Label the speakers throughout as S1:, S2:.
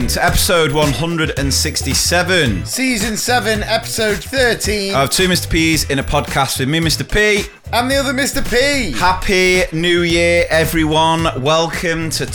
S1: welcome to episode 167.
S2: Season 7, episode 13.
S1: Of Two Mr. P's in a podcast with me, Mr. P.
S2: And the other Mr. P.
S1: Happy New Year, everyone. Welcome to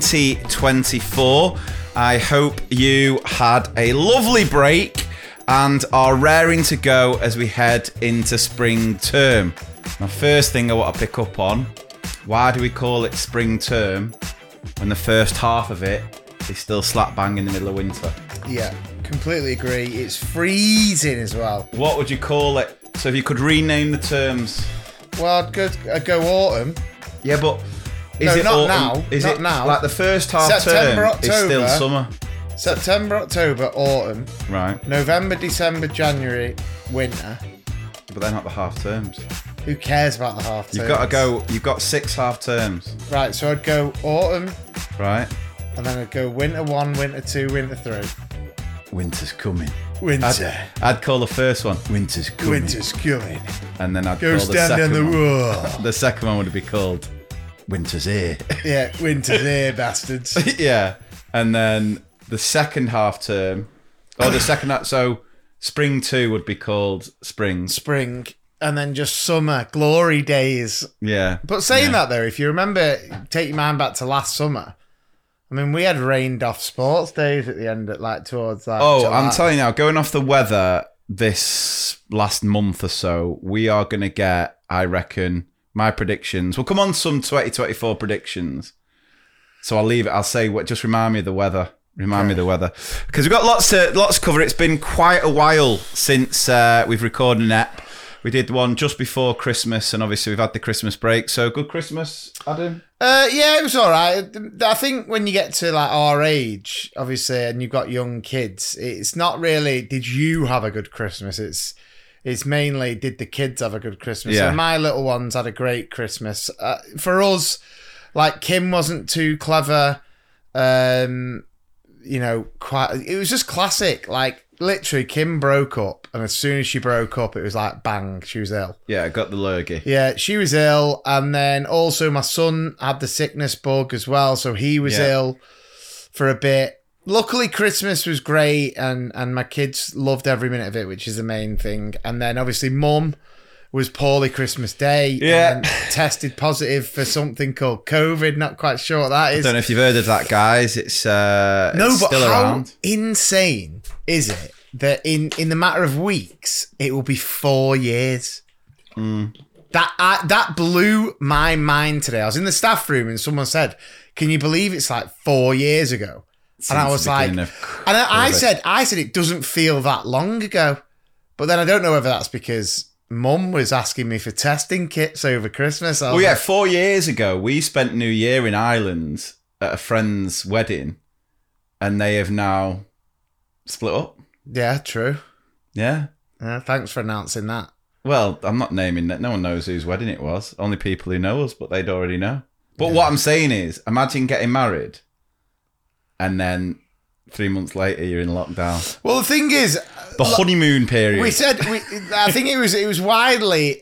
S1: 2024. I hope you had a lovely break and are raring to go as we head into spring term. Now, first thing I want to pick up on, why do we call it spring term when the first half of it is still slap bang in the middle of winter?
S2: Yeah, completely agree. It's freezing as well.
S1: What would you call it? So if you could rename the terms.
S2: Well, I'd go autumn.
S1: Yeah, but is
S2: No,
S1: it
S2: not
S1: autumn?
S2: now.
S1: Is
S2: Not
S1: it
S2: now.
S1: like the first half
S2: September,
S1: term is still
S2: October.
S1: summer?
S2: September, October, autumn.
S1: Right.
S2: November, December, January, winter.
S1: But they're not the half terms.
S2: Who cares about the half terms?
S1: You've got 6 half terms.
S2: Right, so I'd go autumn,
S1: Right.
S2: and then I'd go winter 1, winter 2, winter 3.
S1: Winter's coming.
S2: Winter.
S1: I'd call the first one Winter's coming.
S2: Winter's coming.
S1: And then I'd
S2: Go
S1: call the
S2: stand on
S1: second
S2: the
S1: one.
S2: wall.
S1: The second one would be called Winter's here.
S2: Yeah, winter's here, bastards.
S1: Yeah. And then the second half term, so spring 2 would be called spring.
S2: Spring. And then just summer, glory days.
S1: Yeah.
S2: But saying that though, if you remember, take your mind back to last summer. I mean, we had rained off sports days at the end, towards that.
S1: Oh,
S2: July.
S1: I'm telling you now, going off the weather this last month or so, we are going to get, I reckon, my predictions. We'll come on some 2024 predictions. So I'll say, just remind me of the weather. Remind me of the weather. Because we've got lots to cover. It's been quite a while since we've recorded an ep. We did one just before Christmas, and obviously we've had the Christmas break. So good Christmas, Adam?
S2: Yeah, it was all right. I think when you get to our age, obviously, and you've got young kids, it's not really, did you have a good Christmas? It's mainly, did the kids have a good Christmas?
S1: Yeah.
S2: And my little ones had a great Christmas. For us, Kim wasn't too clever. It was just classic. Literally, Kim broke up, and as soon as she broke up, it was bang, she was ill.
S1: Yeah, I got the lurgy.
S2: Yeah, she was ill, and then also my son had the sickness bug as well, so he was ill for a bit. Luckily, Christmas was great, and my kids loved every minute of it, which is the main thing. And then obviously, Mum was poorly Christmas Day, and tested positive for something called COVID. Not quite sure what that is.
S1: I don't know if you've heard of that, guys. It's still around.
S2: Insane is it that in the matter of weeks it will be 4 years? That blew my mind today. I was in the staff room and someone said, "Can you believe it's 4 years ago?" And I was like, I said it doesn't feel that long ago. But then I don't know whether that's because Mum was asking me for testing kits over Christmas.
S1: 4 years ago, we spent New Year in Ireland at a friend's wedding, and they have now split up.
S2: Yeah, true.
S1: Yeah.
S2: Thanks for announcing that.
S1: Well, I'm not naming that. No one knows whose wedding it was. Only people who know us, but they'd already know. But what I'm saying is, imagine getting married, and then 3 months later you're in lockdown.
S2: Well, the thing is,
S1: the honeymoon period.
S2: I think it was widely,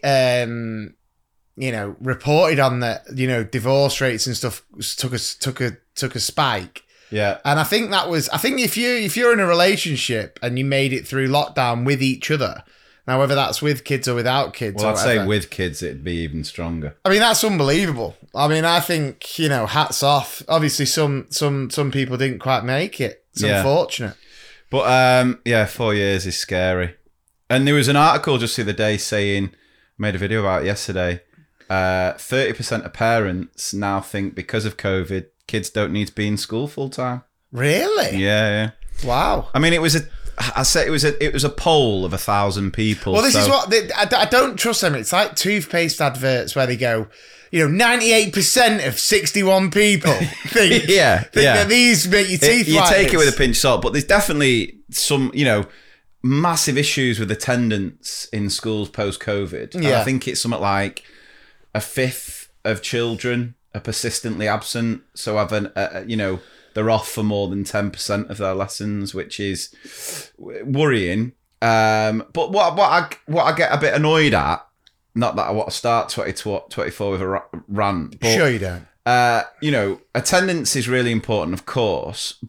S2: reported on that. Divorce rates and stuff took a spike.
S1: Yeah,
S2: and I think if you're in a relationship and you made it through lockdown with each other, now whether that's with kids or without kids,
S1: well, I'd say with kids it'd be even stronger.
S2: I mean, that's unbelievable. I mean, I think hats off. Obviously, some people didn't quite make it. It's unfortunate.
S1: But 4 years is scary. And there was an article just the other day saying, I made a video about it yesterday, 30% of parents now think because of COVID, kids don't need to be in school full time.
S2: Really?
S1: Yeah.
S2: Wow.
S1: I mean, it was a poll of 1,000 people.
S2: Well, this is what I don't trust them. It's like toothpaste adverts where they go, 98% of 61 people think that these make your teeth
S1: You
S2: white.
S1: take it with a pinch of salt, but there's definitely some, massive issues with attendance in schools post-COVID. And I think it's something like a fifth of children are persistently absent. So they're off for more than 10% of their lessons, which is worrying. But what I get a bit annoyed at, not that I want to start 2024 with a rant. But,
S2: sure you don't.
S1: Attendance is really important, of course, but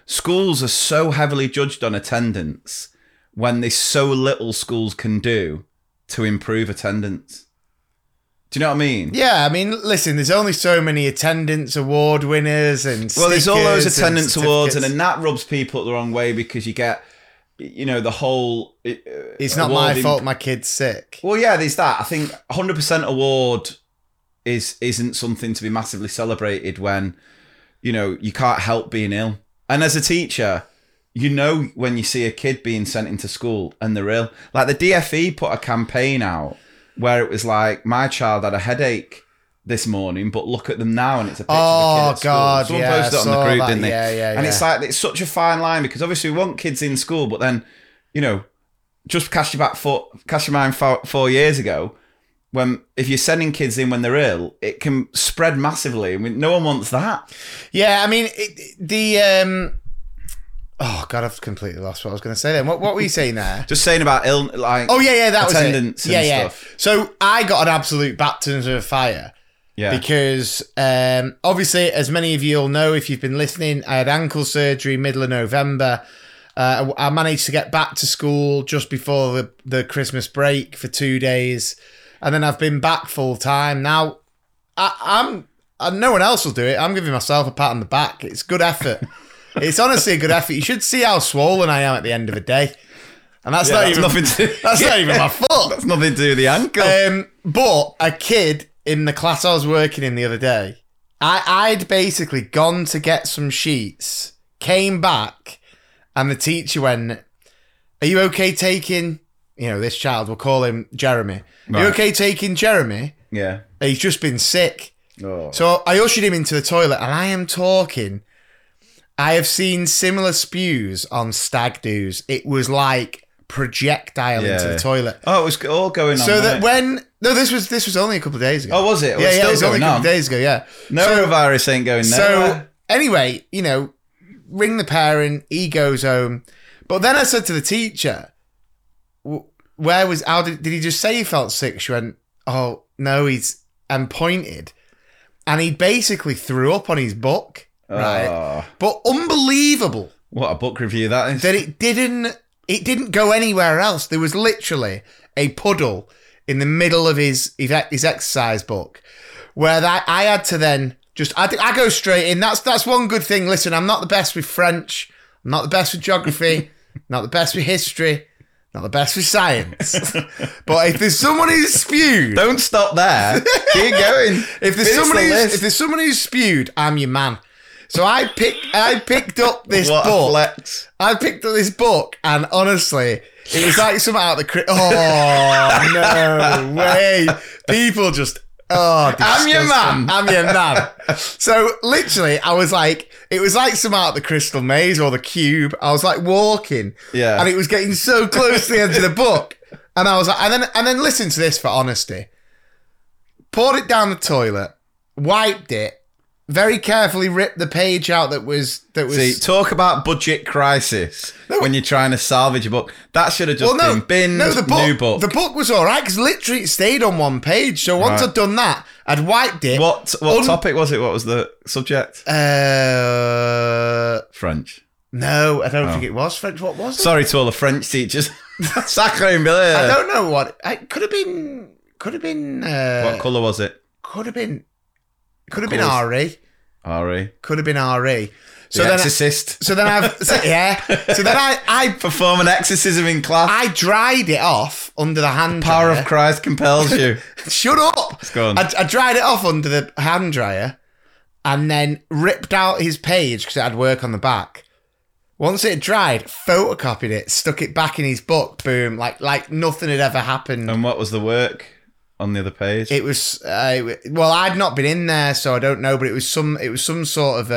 S1: schools are so heavily judged on attendance when there's so little schools can do to improve attendance. Do you know what I mean?
S2: Yeah, I mean, listen, there's only so many attendance award winners and
S1: well, there's all those attendance awards, and then that rubs people the wrong way because you get, the whole...
S2: it's not my fault my kid's sick.
S1: Well, yeah, there's that. I think 100% award isn't something to be massively celebrated when, you can't help being ill. And as a teacher, when you see a kid being sent into school and they're ill. Like the DFE put a campaign out where it was like, my child had a headache this morning, but look at them now, and it's a picture of a kid at school.
S2: God,
S1: Someone posted it on the group, didn't they?
S2: Yeah.
S1: And it's like, it's such a fine line because obviously we want kids in school, but then, just cast your mind 4 years ago, if you're sending kids in when they're ill, it can spread massively. I mean, no one wants that.
S2: Yeah, I mean, oh God, I've completely lost what I was going to say then. What were you saying there?
S1: Just saying about that was attendance and stuff.
S2: So I got an absolute baptism of fire. Yeah. Because obviously, as many of you all know, if you've been listening, I had ankle surgery middle of November. I managed to get back to school just before the Christmas break for 2 days. And then I've been back full time. Now, no one else will do it. I'm giving myself a pat on the back. It's good effort. It's honestly a good effort. You should see how swollen I am at the end of the day. And that's not even not even my foot.
S1: That's nothing to do with the ankle.
S2: But a kid in the class I was working in the other day, I'd basically gone to get some sheets, came back, and the teacher went, "Are you okay taking," this child, we'll call him Jeremy. Right. "Are you okay taking Jeremy?"
S1: Yeah.
S2: He's just been sick.
S1: Oh.
S2: So I ushered him into the toilet, and I am talking. I have seen similar spews on stag do's. It was like projectile into the toilet.
S1: Oh, it was all going on.
S2: So that this was only a couple of days ago.
S1: Oh, was it?
S2: It was only a couple of days ago. Yeah.
S1: Norovirus ain't going nowhere.
S2: So anyway, ring the parent. He goes home, but then I said to the teacher, did he just say he felt sick? She went, "Oh no, and pointed, and he basically threw up on his book." Right, but unbelievable.
S1: What a book review that is.
S2: That it didn't go anywhere else. There was literally a puddle in the middle of his exercise book, where I had to then I go straight in. That's one good thing. Listen, I'm not the best with French. I'm not the best with geography. Not the best with history. Not the best with science. But if there's someone who's spewed,
S1: don't stop there. Keep going.
S2: If there's someone who's spewed, I'm your man. So I picked up this book.
S1: Flex.
S2: I picked up this book, and honestly, it was like something out of the oh no way! People just
S1: I'm your man.
S2: I'm your man. So literally, I was like, it was like something out of the Crystal Maze or the Cube. I was like walking, and it was getting so close to the edge of the book, and I was like, and then listen to this for honesty. Poured it down the toilet, wiped it. Very carefully ripped the page out that was.
S1: See, talk about budget crisis when you're trying to salvage a book. That should have just been binned. New book.
S2: The book was all right because literally it stayed on one page. So once I'd done that, I'd wiped it.
S1: What topic was it? What was the subject? French.
S2: No, I don't think it was French. What was it?
S1: Sorry to all the French teachers. Sacre bleu.
S2: I don't know what. It could have been.
S1: What colour was it?
S2: Could have been RE.
S1: RE.
S2: Could have been RE.
S1: So then Exorcist.
S2: So then I
S1: perform an exorcism in class.
S2: I dried it off under the hand
S1: dryer. Power
S2: of
S1: Christ compels you.
S2: Shut up.
S1: Go on.
S2: I dried it off under the hand dryer and then ripped out his page because it had work on the back. Once it dried, photocopied it, stuck it back in his book. Boom, like nothing had ever happened.
S1: And what was the work on the other page?
S2: It was I'd not been in there, so I don't know. But it was some sort of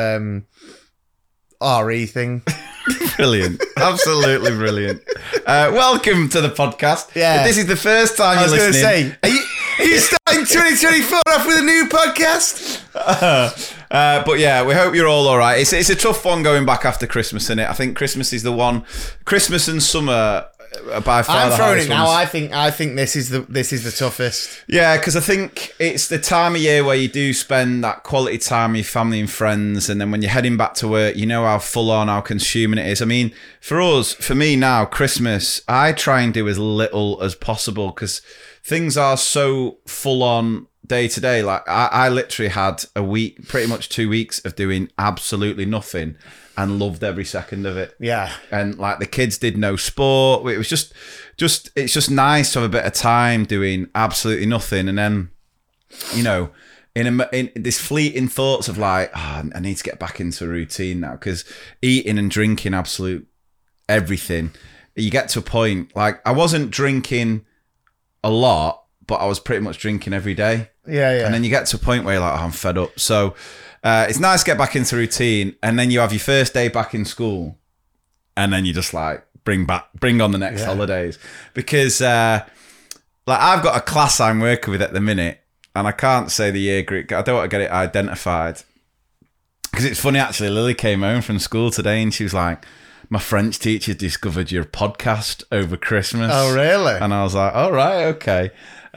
S2: RE thing.
S1: Brilliant, absolutely brilliant. Welcome to the podcast.
S2: Yeah,
S1: if this is the first time you're listening.
S2: I was going to say, are you starting 2024 off with a new podcast?
S1: But yeah, we hope you're all right. It's a tough one going back after Christmas, isn't it? I think Christmas is the one. Christmas and summer, by far.
S2: I'm
S1: the
S2: throwing it now.
S1: ones.
S2: I think this is the toughest.
S1: Yeah, because I think it's the time of year where you do spend that quality time with your family and friends, and then when you're heading back to work, you know how full on, how consuming it is. I mean, for me now, Christmas, I try and do as little as possible because things are so full on day to day. Like I literally had a week, pretty much 2 weeks of doing absolutely nothing, and loved every second of it.
S2: Yeah.
S1: And like the kids did no sport. It was just it's just nice to have a bit of time doing absolutely nothing. And then, you know, in this fleeting thoughts of like, I need to get back into a routine now, because eating and drinking absolute everything, you get to a point, like I wasn't drinking a lot, but I was pretty much drinking every day.
S2: Yeah.
S1: And then you get to a point where you're like, I'm fed up. So it's nice to get back into routine, and then you have your first day back in school, and then you just like bring on the next holidays, because like I've got a class I'm working with at the minute, and I can't say the year group. I don't want to get it identified, because it's funny actually. Lily came home from school today, and she was like, "My French teacher discovered your podcast over Christmas."
S2: Oh, really?
S1: And I was like, "All right, okay."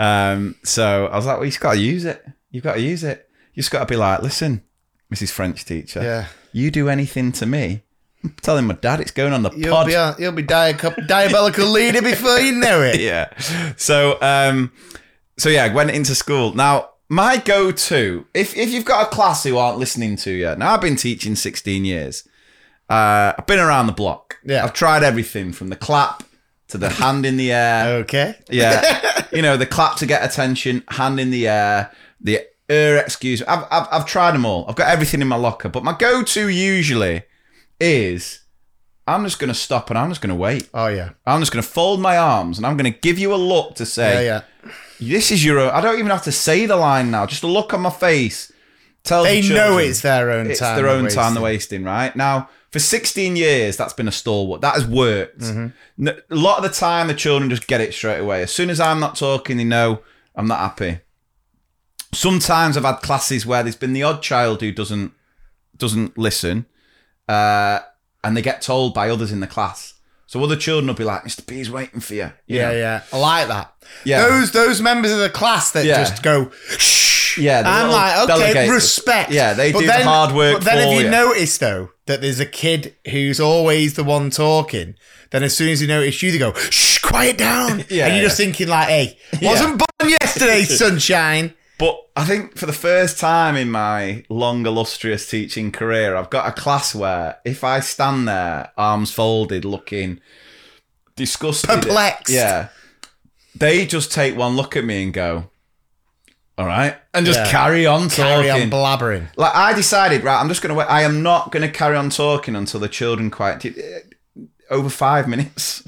S1: So I was like, "Well, you've got to use it. You've got to use it. You just got to be like, listen, Mrs. French teacher, you do anything to me, I'm telling my dad it's going on the pod.
S2: You'll be diabolical leader before you know it."
S1: Yeah. So yeah, I went into school. Now, my go-to, if you've got a class who aren't listening to you, now I've been teaching 16 years. I've been around the block.
S2: Yeah.
S1: I've tried everything from the clap to the hand in the air.
S2: Okay.
S1: Yeah. You know, the clap to get attention, hand in the air, the excuse. I've tried them all. I've got everything in my locker. But my go-to usually is, I'm just going to stop and I'm just going to wait.
S2: Oh, yeah.
S1: I'm just going to fold my arms and I'm going to give you a look to say, this is your own. I don't even have to say the line now. Just a look on my face.
S2: They know it's their own time.
S1: It's their own time they're wasting, right? Now, for 16 years, that's been a stalwart. That has worked. Mm-hmm. A lot of the time, the children just get it straight away. As soon as I'm not talking, they know I'm not happy. Sometimes I've had classes where there's been the odd child who doesn't listen, and they get told by others in the class. So other children will be like, "Mr. B's waiting for you."
S2: Yeah. I like that.
S1: Yeah.
S2: Those members of the class that just go, shh.
S1: Yeah.
S2: I'm like, okay,
S1: delegators.
S2: respect.
S1: Yeah, they do the hard work for you.
S2: But then if you notice, though, that there's a kid who's always the one talking, then as soon as you notice you, they go, shh, quiet down. And you're just thinking like, hey, wasn't born yesterday, sunshine.
S1: But I think for the first time in my long, illustrious teaching career, I've got a class where if I stand there, arms folded, looking disgusted,
S2: perplexed,
S1: they just take one look at me and go, all right, and just carry on talking.
S2: Carry on blabbering. Like
S1: I decided, right, I'm just going to wait. I am not going to carry on talking until the children quiet. Over 5 minutes.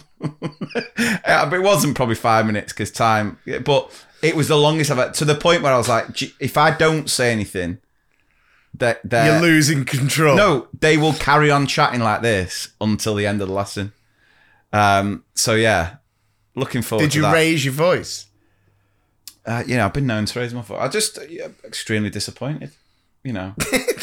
S1: It wasn't probably 5 minutes because time, but it was the longest I've had, to the point where I was like, if I don't say anything,
S2: you're losing control.
S1: No, they will carry on chatting like this until the end of the lesson. So yeah, looking forward to that.
S2: Did you raise your voice?
S1: I've been known to raise my voice. I'm just extremely disappointed. I'm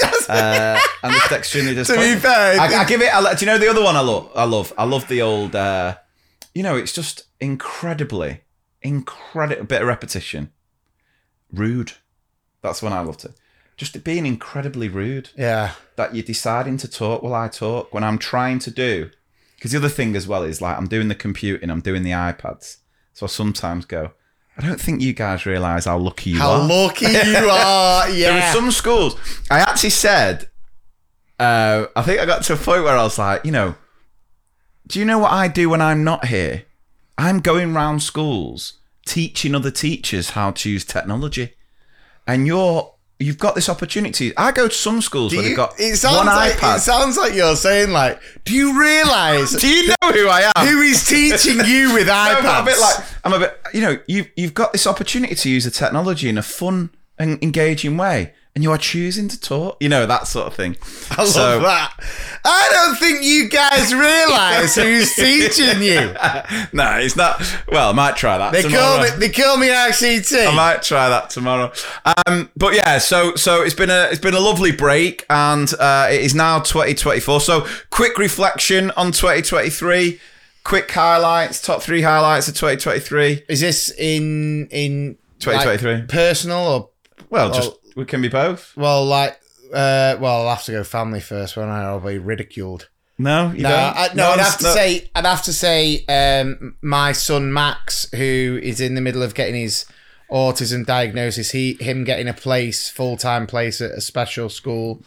S1: just extremely disappointed.
S2: To be fair,
S1: I give it. Do you know the other one I love the old. It's just incredible bit of repetition. Rude. That's when I loved it. Just being incredibly rude.
S2: Yeah.
S1: That you're deciding to talk while I talk when I'm trying to do. Because the other thing as well is like I'm doing the computing, I'm doing the iPads. So I sometimes go, I don't think you guys realise how lucky you are.
S2: How lucky you are, yeah.
S1: There are some schools. I actually said, I think I got to a point where I was like, do you know what I do when I'm not here? I'm going round schools teaching other teachers how to use technology. And you've got this opportunity. I go to some schools where they've got one iPad.
S2: It sounds like you're saying like, do you realise?
S1: Do you know who I am?
S2: Who is teaching you with iPads?
S1: I'm a bit, you've got this opportunity to use the technology in a fun and engaging way. And you are choosing to talk, that sort of thing.
S2: I love that. I don't think you guys realise who's teaching you.
S1: No, it's not. Well, I might try that tomorrow.
S2: They call me RCT.
S1: I might try that tomorrow. But yeah, so it's been a lovely break, and it is now 2024. So quick reflection on 2023. quick highlights, top 3 highlights of 2023.
S2: Is this in
S1: 2023
S2: like, personal or?
S1: Well, just we can be both.
S2: Well, I'll have to go family first, won't I? I'll be ridiculed.
S1: No, you don't.
S2: I'd have to say, my son Max, who is in the middle of getting his autism diagnosis, him getting a full-time place at a special school,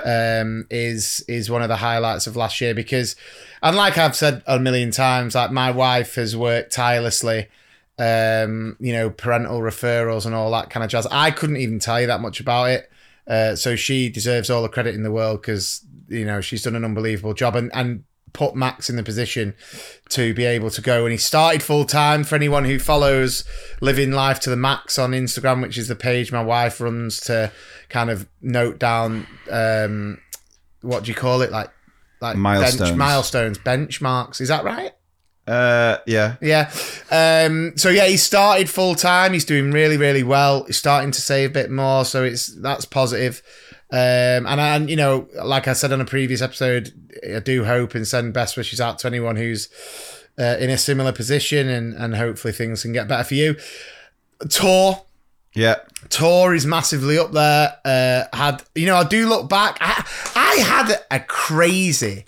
S2: is one of the highlights of last year, because, and like I've said a million times, like my wife has worked tirelessly, parental referrals and all that kind of jazz. I couldn't even tell you that much about it, so she deserves all the credit in the world, because she's done an unbelievable job and put Max in the position to be able to go. And he started full time. For anyone who follows Living Life to the Max on Instagram, which is the page my wife runs to kind of note down, what do you call it? Like
S1: milestones,
S2: benchmarks. Is that right?
S1: Yeah.
S2: So he started full time. He's doing really, really well. He's starting to save a bit more. So that's positive. And like I said on a previous episode, I do hope and send best wishes out to anyone who's in a similar position, and hopefully things can get better for you. Tour is massively up there. I do look back. I had a crazy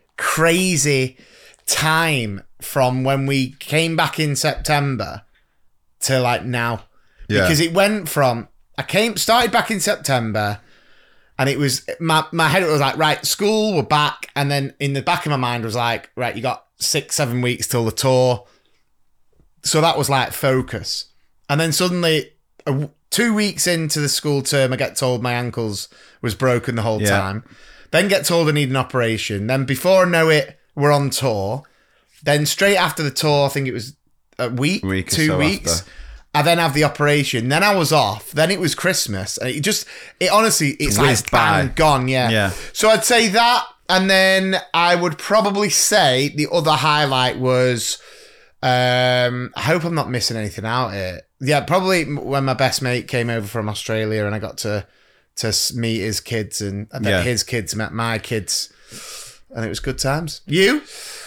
S2: time from when we came back in September to like now, because it went from started back in September. And it was, my head was like, right, school, we're back. And then in the back of my mind was like, right, you got 6-7 weeks till the tour. So that was like focus. And then suddenly, 2 weeks into the school term, I get told my ankles was broken the whole time. Then get told I need an operation. Then before I know it, we're on tour. Then straight after the tour, I think it was a week 2 weeks. After. I then have the operation. Then I was off. Then it was Christmas. And it's like bang, gone. Yeah. So I'd say that. And then I would probably say the other highlight was, I hope I'm not missing anything out here. Yeah, probably when my best mate came over from Australia and I got to meet his kids, and then his kids met my kids. And it was good times. You?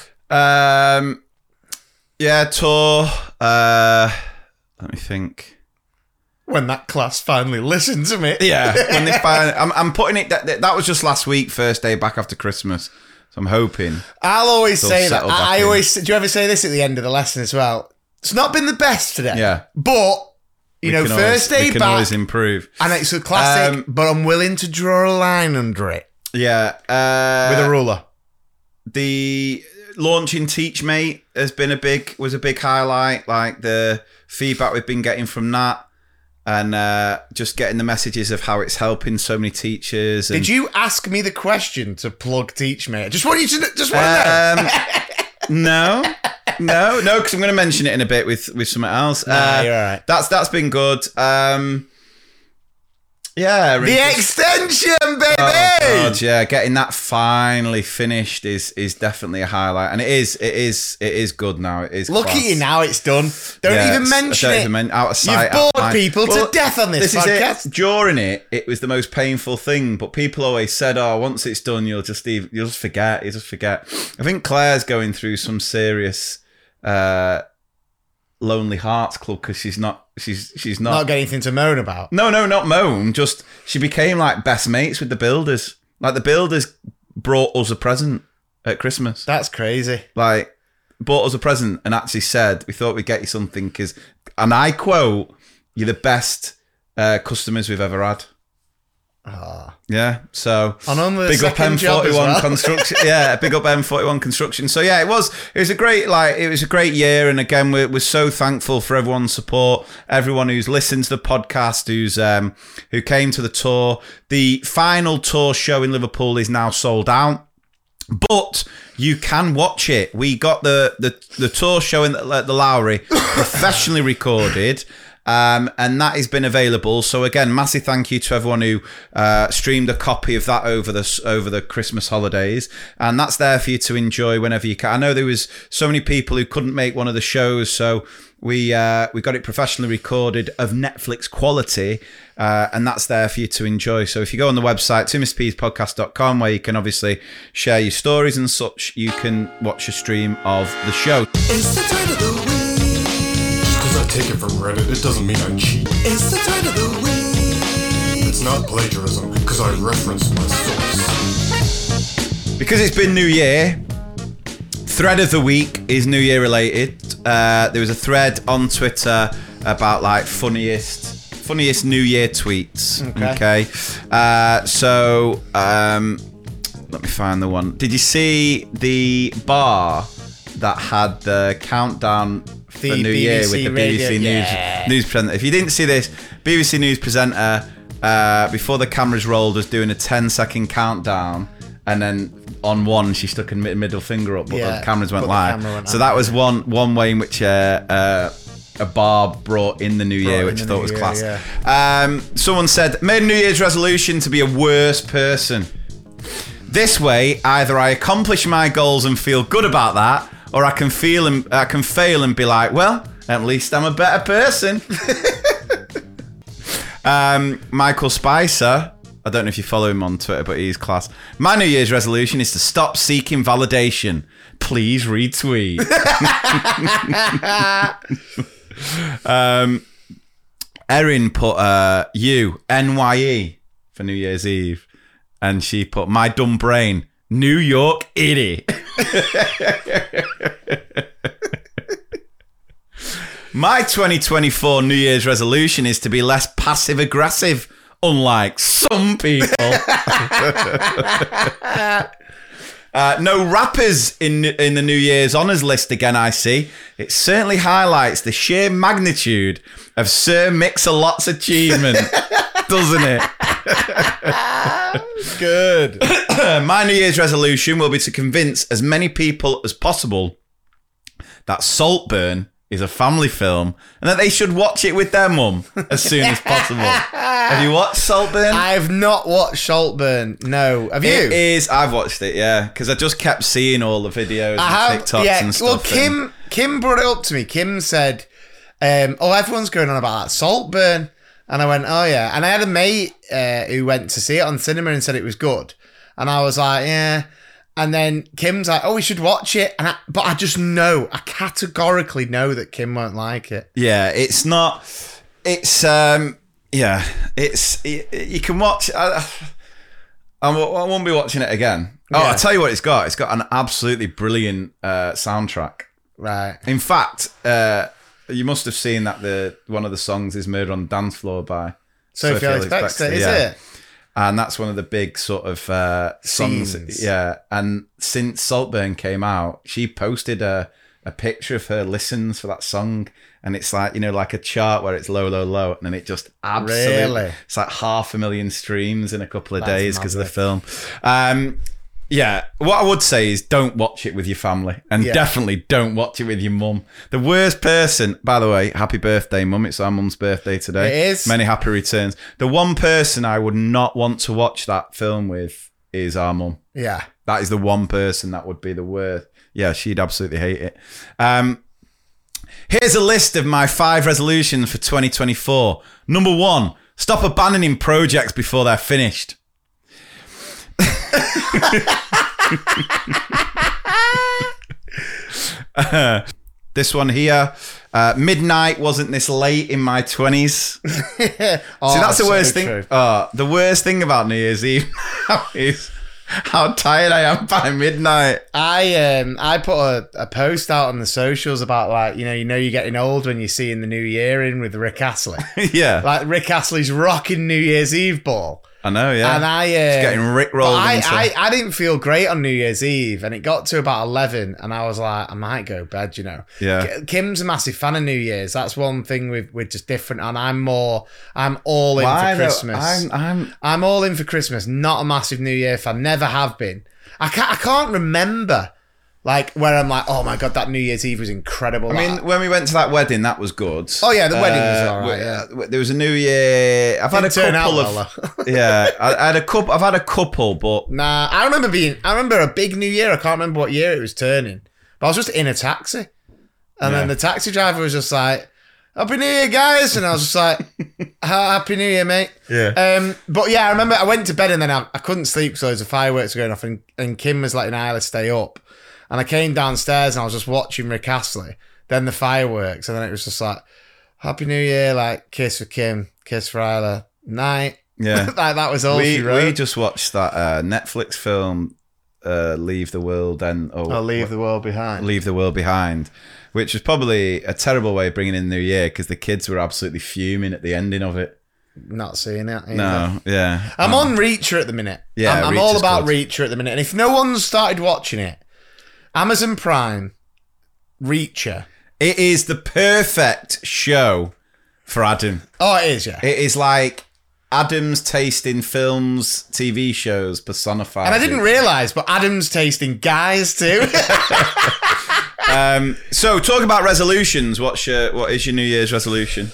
S1: Tour. Let me think.
S2: When that class finally listened to me.
S1: Yeah, when they finally, I'm putting it. That was just last week, first day back after Christmas. So I'm hoping.
S2: I'll always say that. I always. Do you ever say this at the end of the lesson as well? It's not been the best today.
S1: Yeah,
S2: but first day back, we
S1: can always improve,
S2: and it's a classic. But I'm willing to draw a line under it.
S1: Yeah,
S2: with a ruler.
S1: The launching TeachMate was a big highlight. Like the feedback we've been getting from that, and just getting the messages of how it's helping so many teachers.
S2: Did you ask me the question to plug TeachMate? I just want you to know. No, because I'm going to mention it in a bit with something else. You're all right.
S1: That's been good.
S2: The extension, baby!
S1: Oh God, yeah, getting that finally finished is definitely a highlight, and it is good now. It is.
S2: Look
S1: class.
S2: At you now, it's done. Don't even mention it.
S1: Out of sight.
S2: You've bored people to death on this podcast.
S1: During it was the most painful thing, but people always said, "Oh, once it's done, you'll just forget. You just forget." I think Claire's going through some serious Lonely Hearts Club because she's not
S2: getting anything to moan about.
S1: No, not moan. Just she became like best mates with the builders. Like the builders brought us a present at Christmas.
S2: That's crazy.
S1: Like bought us a present and actually said, "We thought we'd get you something because," and I quote, "You're the best customers we've ever had." Yeah, so
S2: big up M41
S1: well. Construction. Yeah, big up M41 Construction. So yeah, it was a great year, and again we're so thankful for everyone's support, everyone who's listened to the podcast, who came to the tour. The final tour show in Liverpool is now sold out, but you can watch it. We got the tour show in the Lowry professionally recorded. and that has been available. So again, massive thank you to everyone who streamed a copy of that over the Christmas holidays, and that's there for you to enjoy whenever you can. I know there was so many people who couldn't make one of the shows, so we got it professionally recorded of Netflix quality, and that's there for you to enjoy. So if you go on the website, timothyspodcast.com, where you can obviously share your stories and such, you can watch a stream of the show.
S3: It's the turn of the week.
S4: Just because I take it from Reddit, it doesn't mean I cheat.
S3: It's the turn of the week.
S4: It's not plagiarism, because I referenced my source.
S1: Because it's been New Year, thread of the week is New Year related. There was a thread on Twitter about like funniest New Year tweets. Okay. So let me find the one. Did you see the bar that had the countdown for New Year with the BBC News presenter? If you didn't see this, BBC News presenter before the cameras rolled was doing a 10-second countdown, and then on one she stuck a middle finger up, but the cameras went live. So that was one way in which a bar brought in the New Year, which I thought was class. Yeah. Someone said, made a New Year's resolution to be a worse person. This way, either I accomplish my goals and feel good about that, or I can fail and be like, well, at least I'm a better person. Michael Spicer, I don't know if you follow him on Twitter, but he's class. My New Year's resolution is to stop seeking validation. Please retweet. Erin put NYE for New Year's Eve, and she put my dumb brain, New York idiot. My 2024 New Year's resolution is to be less passive aggressive, unlike some people. No rappers in the New Year's honours list again, I see. It certainly highlights the sheer magnitude of Sir Mix-a-Lot's achievement, doesn't it?
S2: Good.
S1: My New Year's resolution will be to convince as many people as possible that Saltburn is a family film and that they should watch it with their mum as soon as possible. Have you watched Saltburn?
S2: I've not watched Saltburn. No. Have you?
S1: It is. I've watched it, yeah, because I just kept seeing all the videos and TikToks and stuff.
S2: Well, Kim brought it up to me. Kim said, everyone's going on about that Saltburn. And I went, oh, yeah. And I had a mate who went to see it on cinema and said it was good. And I was like, yeah. And then Kim's like, oh, we should watch it. But I just know, I categorically know that Kim won't like it.
S1: Yeah, it's not, it's, you can watch, I won't be watching it again. Oh, I'll tell you what it's got. It's got an absolutely brilliant soundtrack.
S2: Right.
S1: In fact, you must have seen that one of the songs is Murder on the Dance Floor by
S2: Sophie Ellis-Bextor, is it?
S1: And that's one of the big sort of songs.
S2: Scenes.
S1: Yeah. And since Saltburn came out, she posted a picture of her listens for that song. And it's like, like a chart where it's low, low, low. And then it just absolutely...
S2: Really?
S1: It's like 500,000 streams in a couple of days because of the film. Yeah, what I would say is don't watch it with your family, and definitely don't watch it with your mum. The worst person, by the way, happy birthday, mum. It's our mum's birthday today.
S2: It is.
S1: Many happy returns. The one person I would not want to watch that film with is our mum.
S2: Yeah.
S1: That is the one person that would be the worst. Yeah, she'd absolutely hate it. Here's a list of my 5 resolutions for 2024. Number 1, stop abandoning projects before they're finished. This one here, midnight wasn't this late in my 20s. See, that's the worst thing. The worst thing about New Year's Eve is how tired I am by midnight.
S2: I put a post out on the socials about like, you're getting old when you're seeing the New Year in with Rick Astley.
S1: Yeah.
S2: Like Rick Astley's rocking New Year's Eve ball.
S1: I know, yeah.
S2: And
S1: it's getting rickrolled.
S2: I didn't feel great on New Year's Eve, and it got to about 11, and I was like, I might go to bed,
S1: Yeah.
S2: Kim's a massive fan of New Year's. That's one thing we're just different, and I'm all in for Christmas. I'm all in for Christmas. Not a massive New Year fan. Never have been. I can't remember Like, where I'm like, oh my God, that New Year's Eve was incredible.
S1: I mean, when we went to that wedding, that was good.
S2: Oh yeah, the wedding was all right. Yeah.
S1: There was a New Year. I've had a
S2: Turn out
S1: couple
S2: well,
S1: of.
S2: though.
S1: Yeah, I had a couple. I've had a couple, but
S2: Nah, I remember a big New Year. I can't remember what year it was turning, but I was just in a taxi, and then the taxi driver was just like, "Happy New Year, guys," and I was just like, "Happy New Year, mate."
S1: Yeah.
S2: But yeah, I remember I went to bed and then I couldn't sleep because loads of fireworks were going off, and Kim was letting Isla stay up, and I came downstairs and I was just watching Rick Astley, then the fireworks, and then it was just like, "Happy New Year," like kiss for Kim, kiss for Isla, night.
S1: Yeah.
S2: Like that was all she wrote.
S1: We just watched that Netflix film, Leave the World and
S2: Leave the World Behind.
S1: Leave the World Behind, which was probably a terrible way of bringing in the New Year because the kids were absolutely fuming at the ending of it.
S2: Not seeing it either.
S1: No, yeah.
S2: I'm on Reacher at the minute.
S1: Yeah,
S2: I'm all
S1: Reacher's
S2: about
S1: good.
S2: Reacher at the minute. And if no one's started watching it, Amazon Prime, Reacher.
S1: It is the perfect show for Adam.
S2: Oh, it is, yeah.
S1: It is like Adam's taste in films, TV shows personified.
S2: And I didn't realise, but Adam's taste in guys too.
S1: So, talk about resolutions. What is your New Year's resolution?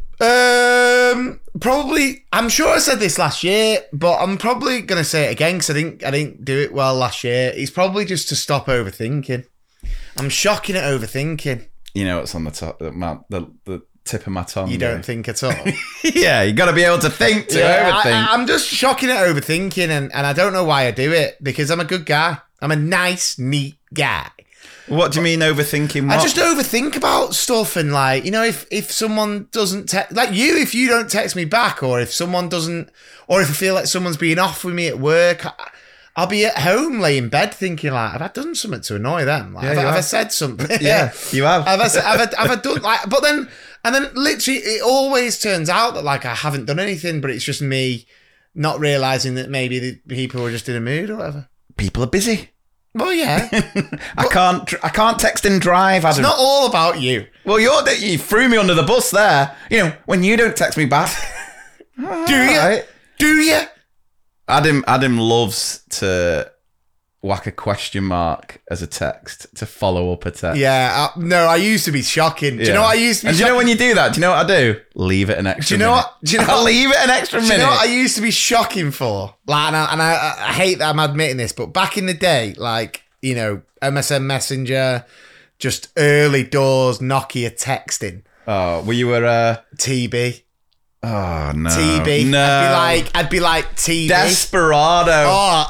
S2: Probably. I'm sure I said this last year, but I'm probably gonna say it again because I didn't do it well last year. It's probably just to stop overthinking. I'm shocking at overthinking.
S1: You know what's on the top, the tip of my tongue.
S2: You don't think at all.
S1: Yeah, you got to be able to think to overthink.
S2: I'm just shocking at overthinking, and I don't know why I do it because I'm a good guy. I'm a nice, neat guy.
S1: What do you mean overthinking? What?
S2: I just overthink about stuff, and like, you know, if someone doesn't text, like you, if you don't text me back, or if someone doesn't, or if I feel like someone's being off with me at work, I'll be at home, lay in bed, thinking like, have I done something to annoy them? Like, have I said something?
S1: Yeah, you have.
S2: have I done like? But then, and then, literally, it always turns out that like I haven't done anything, but it's just me not realizing that maybe the people were just in a mood or whatever.
S1: People are busy.
S2: Well, yeah.
S1: I can't text and drive, Adam.
S2: It's not all about you.
S1: Well, you threw me under the bus there. You know, when you don't text me back.
S2: Do you?
S1: Right.
S2: Do you?
S1: Adam loves to whack a question mark as a text to follow up a text.
S2: Yeah. No, I used to be shocking. Do you know what I used to be
S1: And do you know when you do that? Do you know what I do? Leave it an extra minute. I'll leave it an extra minute.
S2: Do you know what I used to be shocking for? Like, and I hate that I'm admitting this, but back in the day, like, you know, MSN Messenger, just early doors, Nokia texting.
S1: Oh, well, you were
S2: TB.
S1: Oh no,
S2: TB.
S1: No,
S2: I'd be like TB.
S1: Desperado.
S2: Oh,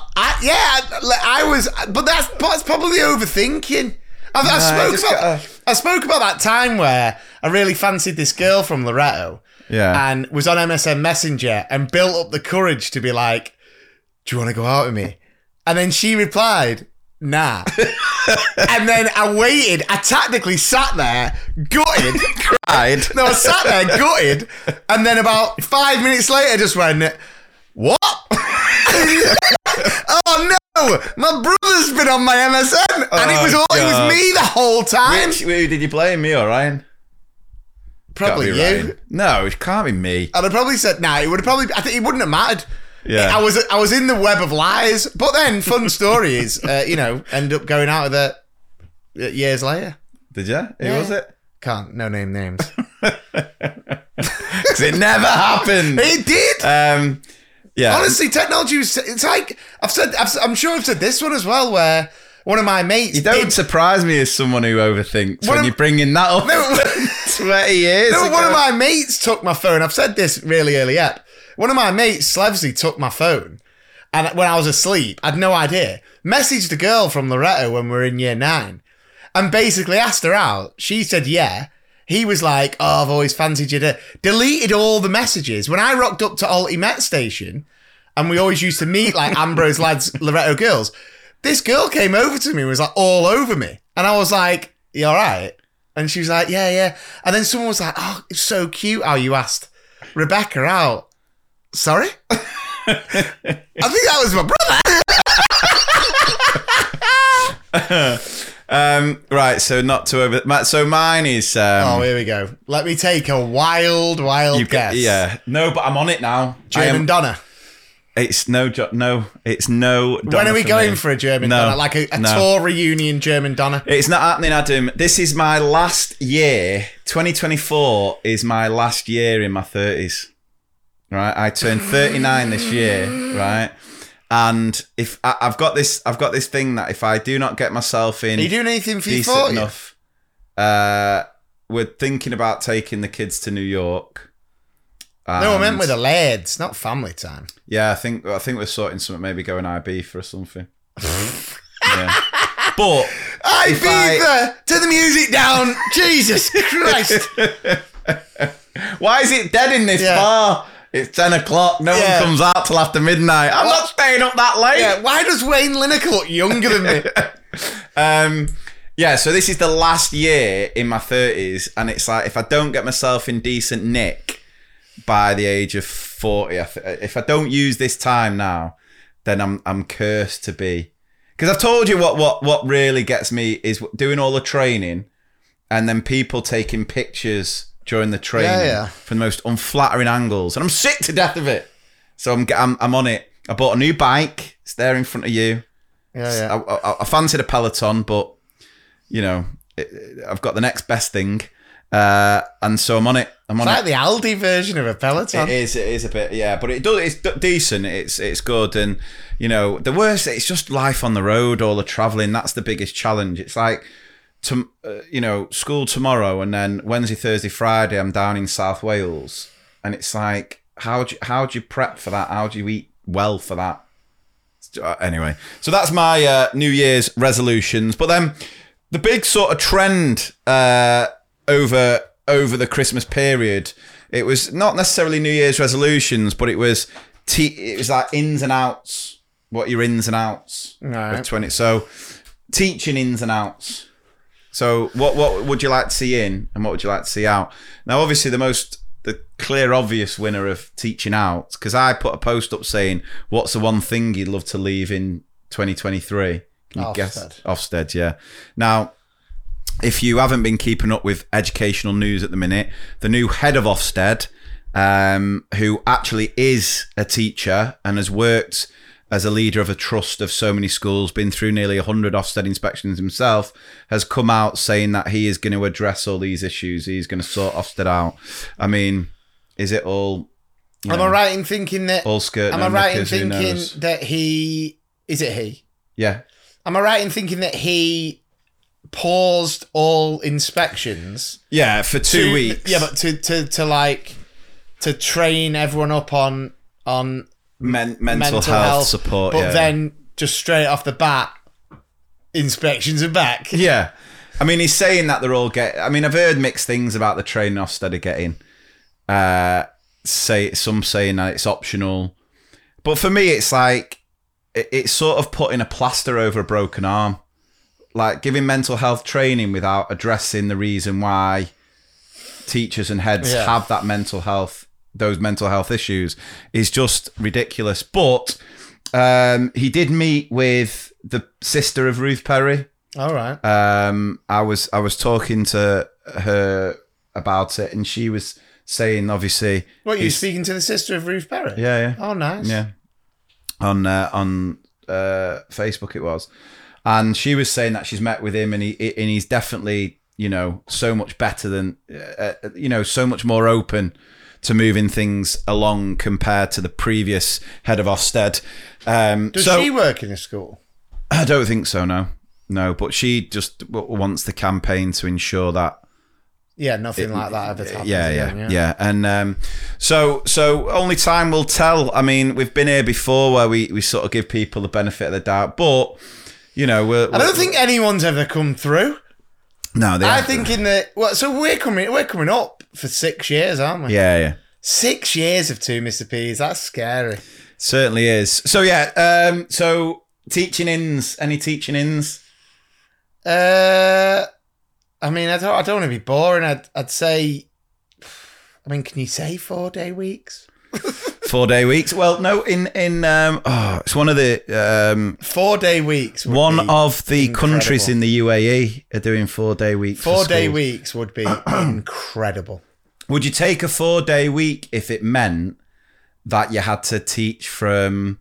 S2: I was, but that's probably overthinking. I spoke about that time where I really fancied this girl from Loretto, and was on MSN Messenger and built up the courage to be like, "Do you want to go out with me?" And then she replied, "Nah." And then I waited. I tactically sat there, gutted.
S1: Cried.
S2: No, I sat there, gutted. And then about 5 minutes later, just went, "What?" Oh no! My brother's been on my MSN, and it was me the whole time.
S1: Who did you blame, me or Ryan?
S2: Probably you.
S1: Ryan. No, it can't be me.
S2: I'd have probably said, "Nah." It would have probably. I think it wouldn't have mattered.
S1: Yeah,
S2: I was in the web of lies, but then fun story is, you know, end up going out of it years later.
S1: Did you? Who was it?
S2: Can't name names.
S1: Because it never happened.
S2: It did.
S1: Yeah.
S2: Honestly, technology was. It's like I'm sure I've said this one as well, where one of my mates.
S1: You don't surprise me as someone who overthinks when you bring in that up. 20 years ago.
S2: One of my mates took my phone. I've said this really early up. One of my mates, Slevsy, took my phone, and when I was asleep, I had no idea. Messaged a girl from Loretto when we were in year 9, and basically asked her out. She said yeah. He was like, "Oh, I've always fancied you." Deleted all the messages. When I rocked up to Alty Met Station, and we always used to meet like Ambrose lads, Loretto girls, this girl came over to me and was like all over me, and I was like, "You all right?" And she was like, "Yeah." And then someone was like, "Oh, it's so cute how you asked Rebecca out." Sorry? I think that was my
S1: brother. Right, so not to over. So mine is.
S2: Here we go. Let me take a wild guess.
S1: Yeah, no, but I'm on it now.
S2: German Donna.
S1: It's no, it's no. Donna
S2: When are we
S1: for
S2: going
S1: me.
S2: for a German
S1: No,
S2: Donna? Like a
S1: no.
S2: tour reunion German Donna?
S1: It's not happening, Adam. This is my last year. 2024 is my last year in my 30s. Right, I turned 39 this year. Right, and if I've got this thing that if I do not get myself in,
S2: Are you doing anything for your
S1: decent
S2: 40th?
S1: enough, we're thinking about taking the kids to New York.
S2: No, I meant
S1: And-
S2: with the lads, not family time.
S1: Yeah, I think we're sorting something. Maybe going IB for something. Yeah, but if
S2: Ibiza! Turn the music down! Jesus Christ!
S1: why is it dead in this
S2: Yeah.
S1: bar? It's 10 o'clock. No
S2: Yeah.
S1: one comes out till after midnight. I'm not staying up that late.
S2: Yeah, why does Wayne Lineker look younger than me?
S1: Yeah, so this is the last year in my 30s, and it's like if I don't get myself in decent nick by the age of 40, if I don't use this time now, then I'm cursed to be. Because I've told you what really gets me is doing all the training, and then people taking pictures during the training
S2: Yeah.
S1: from the most unflattering angles, and I'm sick to death of it. So I'm on it. I bought a new bike. It's there in front of you.
S2: Yeah.
S1: I fancied a Peloton, but you know, I've got the next best thing, and so I'm on it. I'm on
S2: It's like
S1: it.
S2: the Aldi version of a Peloton.
S1: It is a bit, yeah, but it's decent. It's good, and you know, the worst. It's just life on the road, all the traveling. That's the biggest challenge. It's like, school tomorrow, and then Wednesday, Thursday, Friday, I'm down in South Wales, and it's like, how do you prep for that? How do you eat well for that? Anyway, so that's my New Year's resolutions. But then the big sort of trend over the Christmas period, it was not necessarily New Year's resolutions, but it was like ins and outs. What are your ins and outs
S2: Right.
S1: of 20? So teaching ins and outs. So what would you like to see in, and what would you like to see out? Now, obviously, the clear, obvious winner of teaching out, because I put a post up saying, what's the one thing you'd love to leave in 2023? Can you guess? Ofsted, yeah. Now, if you haven't been keeping up with educational news at the minute, the new head of Ofsted, who actually is a teacher and has worked as a leader of a trust of so many schools, been through nearly 100 Ofsted inspections himself, has come out saying that he is going to address all these issues. He's going to sort Ofsted out. I mean, is it all...
S2: Am I right in thinking that...
S1: all skirt,
S2: Am
S1: no
S2: I right in
S1: knickers, who
S2: thinking
S1: knows?
S2: that he... Is it he?
S1: Yeah.
S2: Am I right in thinking that he paused all inspections?
S1: Yeah, for 2 weeks.
S2: Yeah, but to train everyone up on
S1: mental health support,
S2: but
S1: yeah.
S2: then just straight off the bat, inspections are back.
S1: Yeah. I mean, he's saying that they're all I mean, I've heard mixed things about the training Ofsted are getting. Some saying that it's optional. But for me, it's like, it's sort of putting a plaster over a broken arm. Like giving mental health training without addressing the reason why teachers and heads have those mental health issues is just ridiculous. But he did meet with the sister of Ruth Perry.
S2: All right.
S1: I was talking to her about it, and she was saying, obviously,
S2: What, you speaking to the sister of Ruth Perry?
S1: Yeah.
S2: Oh, nice.
S1: Yeah. On Facebook it was, and she was saying that she's met with him, and he's definitely, you know, so much better than, so much more open to moving things along compared to the previous head of Ofsted.
S2: Does she work in a school?
S1: I don't think so. No, but she just wants the campaign to ensure that.
S2: Yeah, nothing like that ever happens.
S1: Yeah. And so only time will tell. I mean, we've been here before where we sort of give people the benefit of the doubt, but you know,
S2: I don't think anyone's ever come through.
S1: No,
S2: I think so we're coming up for 6 years, aren't we?
S1: Yeah.
S2: 6 years of two Mr. P's. That's scary.
S1: Certainly is. So yeah. So teaching ins. Any teaching ins?
S2: I mean, I don't want to be boring. I'd say. I mean, can you say 4-day weeks?
S1: 4-day weeks. Well, no. It's one of the
S2: 4-day weeks.
S1: One of the
S2: incredible.
S1: countries in the UAE are doing 4-day weeks.
S2: 4-day weeks would be incredible.
S1: Would you take a 4-day week if it meant that you had to teach from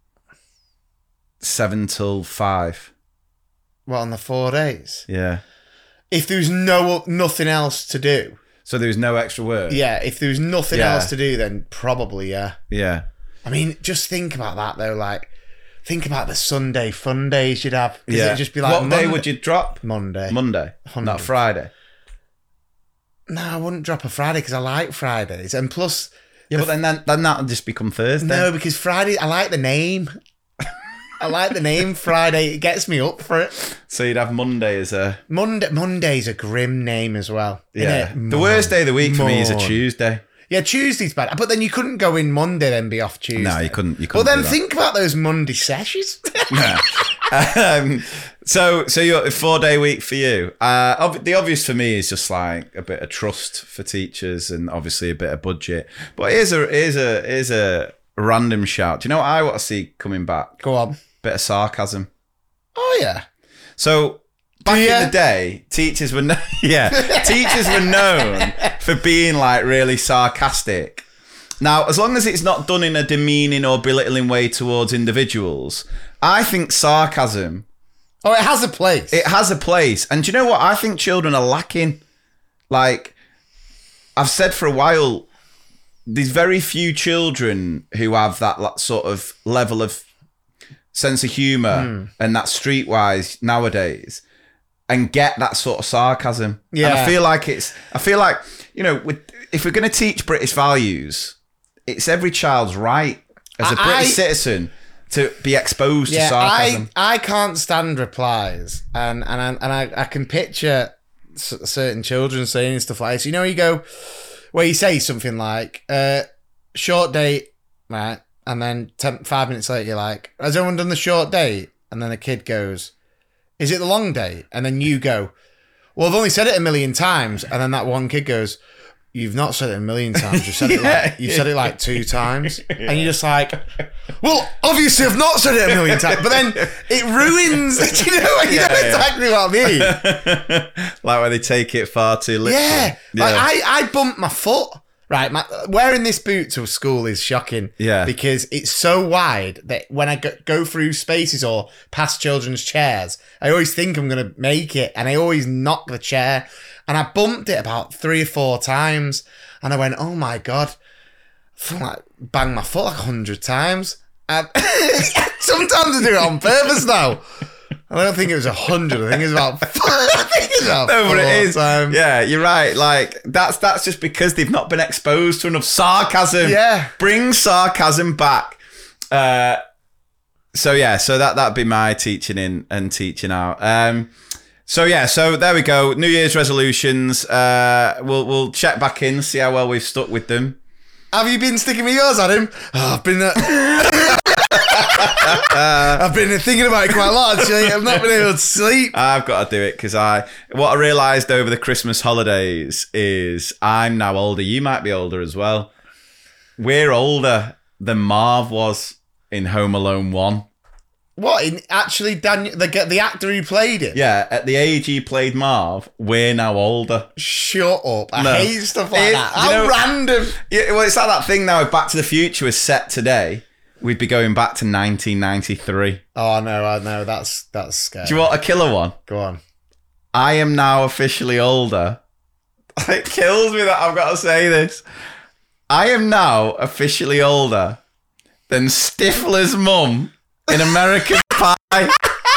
S1: 7 till 5.
S2: What, on the 4 days?
S1: Yeah.
S2: If there was nothing else to do.
S1: So there was no extra work?
S2: Yeah, if there was nothing
S1: Yeah.
S2: else to do, then probably, yeah.
S1: Yeah.
S2: I mean, just think about that, though. Like, think about the Sunday fun days you'd have. 'Cause
S1: Yeah.
S2: it'd just be like,
S1: what day would you drop?
S2: Monday.
S1: Monday.
S2: 100.
S1: Not Friday.
S2: No, I wouldn't drop a Friday because I like Fridays. And plus...
S1: Yeah, but then that'll just become Thursday.
S2: No, because Friday, I like the name. I like the name Friday. It gets me up for it.
S1: So you'd have Monday as a...
S2: Monday's a grim name as well.
S1: Yeah.
S2: Innit?
S1: The worst day of the week for me is a
S2: Mon.
S1: Tuesday.
S2: Yeah, Tuesday's bad. But then you couldn't go in Monday then be off Tuesday.
S1: No, you couldn't
S2: But then
S1: do that.
S2: think about those Monday sessions.
S1: So you're a 4-day week for you. The obvious for me is just like a bit of trust for teachers and obviously a bit of budget. But here's a random shout. Do you know what I want to see coming back?
S2: Go on.
S1: Bit of sarcasm.
S2: Oh, yeah.
S1: So back
S2: Yeah.
S1: in the day, teachers were teachers were known for being like really sarcastic. Now, as long as it's not done in a demeaning or belittling way towards individuals, I think sarcasm,
S2: Oh, it has a place.
S1: it has a place. And do you know what? I think children are lacking. Like, I've said for a while, there's very few children who have that sort of level of sense of humour and that streetwise nowadays and get that sort of sarcasm.
S2: Yeah.
S1: And I feel like, you know, if we're going to teach British values, it's every child's right as a British citizen to be exposed to sarcasm.
S2: I can't stand replies, and I can picture certain children saying stuff like this. You know, you go where you say something like short date, right, and then 5 minutes later you're like, has everyone done the short date? And then the kid goes, is it the long date? And then you go, well, I've only said it 1,000,000 times. And then that one kid goes, you've not said it 1,000,000 times. You've said it like 2 times. And you're just like, well, obviously I've not said it 1,000,000 times. But then it ruins. Do you know exactly what I mean?
S1: Like when they take it far too literally.
S2: Yeah. Like I bumped my foot. Right, wearing this boot to school is shocking.
S1: Yeah.
S2: Because it's so wide that when I go through spaces or past children's chairs, I always think I'm going to make it, and I always knock the chair. And I bumped it about 3 or 4 times, and I went, "Oh my god!" I feel like banged my foot like 100 times. And sometimes I do it on purpose now. I don't think it was 100. I think it was about 4
S1: No, but it is.
S2: times.
S1: Yeah, you're right. Like that's just because they've not been exposed to enough sarcasm.
S2: Yeah.
S1: Bring sarcasm back. So that'd be my teaching in and teaching out. So there we go. New Year's resolutions. We'll check back in, see how well we've stuck with them.
S2: Have you been sticking with yours, Adam? Oh, I've been thinking about it quite a lot, actually. I've not been able to sleep.
S1: I've got to do it because what I realised over the Christmas holidays is I'm now older. You might be older as well. We're older than Marv was in Home Alone 1.
S2: What? Actually, Daniel, the actor who played it?
S1: Yeah, at the age he played Marv, we're now older.
S2: Shut up. I
S1: No.
S2: hate stuff like that.
S1: Do you
S2: How
S1: know-
S2: random.
S1: Yeah, well, it's like that thing now. If Back to the Future was set today, we'd be going back to 1993.
S2: Oh, no, that's scary.
S1: Do you want a killer one?
S2: Go on.
S1: I am now officially older. It kills me that I've got to say this. I am now officially older than Stifler's mum in American Pie.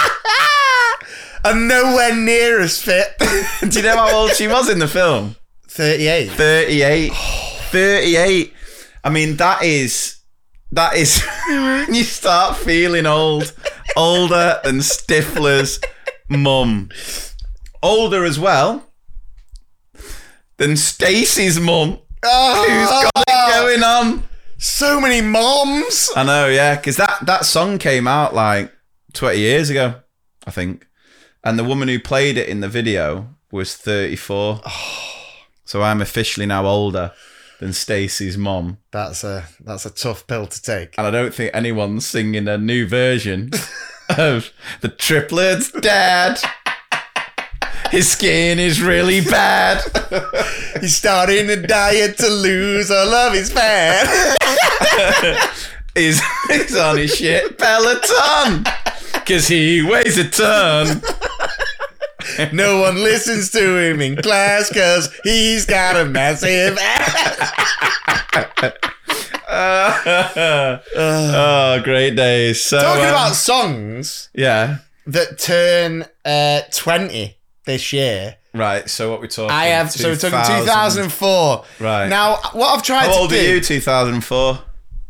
S2: And nowhere near as fit.
S1: Do you know how old she was in the film?
S2: 38.
S1: 38. 38. I mean, that is when you start feeling old. Older than Stifler's mum. Older as well than Stacey's mum. Who's got it going on?
S2: So many moms.
S1: I know, yeah, because that song came out like 20 years ago, I think. And the woman who played it in the video was 34. So I'm officially now older than Stacey's mom.
S2: That's a tough pill to take.
S1: And I don't think anyone's singing a new version of the Triplets' Dad. His skin is really bad.
S2: He's starting a diet to lose all of his fat.
S1: He's on his shit Peloton. Because he weighs a ton.
S2: No one listens to him in class because he's got a massive ass.
S1: Oh, great days. So,
S2: Talking about songs
S1: yeah.
S2: that turn 20 this year.
S1: Right, so what we're talking?
S2: So we're talking 2004.
S1: Right.
S2: Now, what I've tried
S1: How
S2: to
S1: old
S2: do...
S1: are you, 2004?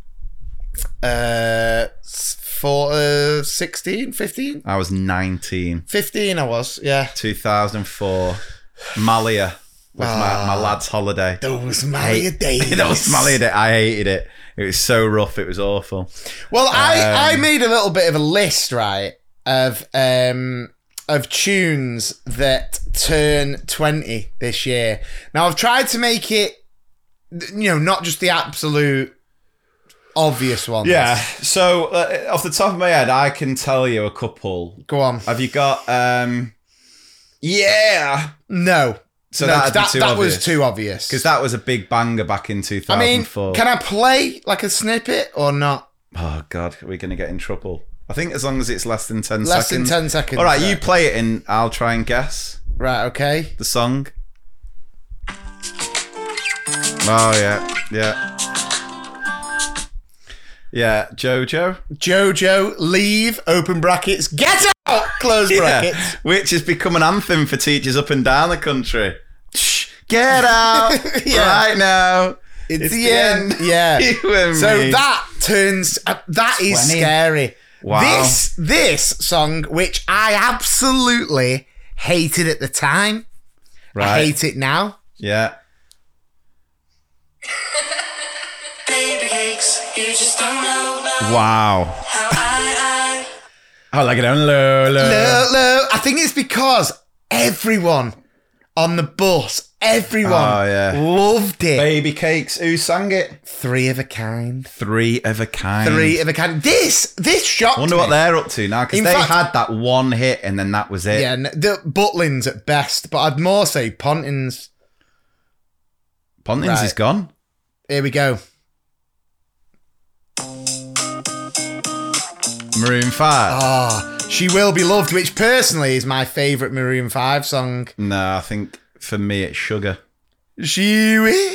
S2: 16, 15?
S1: I was 19.
S2: 15 I was, yeah.
S1: 2004. Malia was my lad's holiday.
S2: Those Malia days.
S1: That was Malia day. I hated it. It was so rough. It was awful.
S2: Well, I made a little bit of a list, right, of tunes that turn 20 this year. Now, I've tried to make it, not just the absolute obvious ones.
S1: Yeah. So, off the top of my head, I can tell you a couple.
S2: Go on.
S1: Have you got? Yeah.
S2: No.
S1: So
S2: no,
S1: that'd be too
S2: that
S1: obvious.
S2: was too obvious.
S1: Because that was a big banger back in 2004.
S2: can I play like a snippet or not?
S1: Oh God, are we going to get in trouble? I think as long as it's less than 10
S2: Less
S1: seconds.
S2: than 10 seconds.
S1: All right,
S2: yeah.
S1: you play it and I'll try and guess
S2: Right, okay.
S1: the song. Oh yeah. Yeah,
S2: Jojo, leave, open brackets, get out, close brackets.
S1: Yeah, which has become an anthem for teachers up and down the country. Shh, get out right now.
S2: It's the end. Yeah.
S1: You and
S2: So
S1: me.
S2: that turns, that is
S1: 20.
S2: scary.
S1: Wow.
S2: This song, which I absolutely hated at the time. I
S1: Right.
S2: hate it now.
S1: Yeah.
S3: Baby cakes, you just don't know
S1: Wow.
S3: how I
S1: I like it on low.
S2: No, I think it's because everyone on the bus, everyone
S1: Oh, yeah.
S2: loved it.
S1: Baby Cakes. Who sang it?
S2: Three of a kind.
S1: Three of a kind.
S2: Three of a kind. This shocked
S1: I wonder
S2: me.
S1: what they're up to now, because
S2: In
S1: they
S2: fact-
S1: had that one hit and then that was it.
S2: Yeah, the Butlins at best, but I'd more say Pontins.
S1: Pontins
S2: Right.
S1: is gone.
S2: Here we go.
S1: Maroon 5.
S2: Ah, She Will Be Loved, which personally is my favourite Maroon 5 song.
S1: No, I think for me it's Sugar.
S2: She will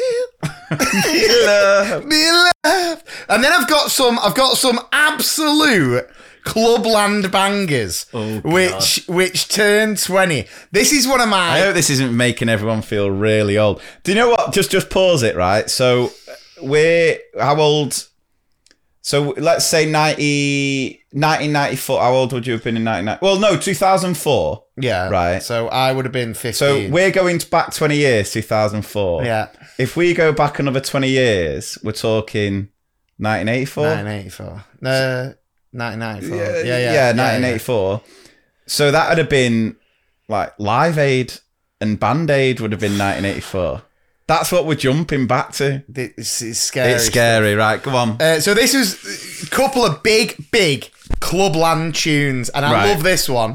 S1: Love.
S2: be loved. And then I've got some absolute clubland bangers,
S1: Oh,
S2: which turn 20. This is one of my.
S1: I hope this isn't making everyone feel really old. Do you know what? Just pause it, right? So how old? So let's say 1994. How old would you have been in 1990? Well, no, 2004.
S2: Yeah.
S1: Right.
S2: So I would have been 15.
S1: So we're going back 20 years, 2004.
S2: Yeah.
S1: If we go back another 20 years, we're talking 1984.
S2: 1984. No, 1994.
S1: Yeah, 1984. So that would have been like Live Aid and Band Aid would have been 1984. That's what we're jumping back to.
S2: It's scary.
S1: It's scary, right? Come on.
S2: So this was a couple of big clubland tunes, and I
S1: Right.
S2: love this one.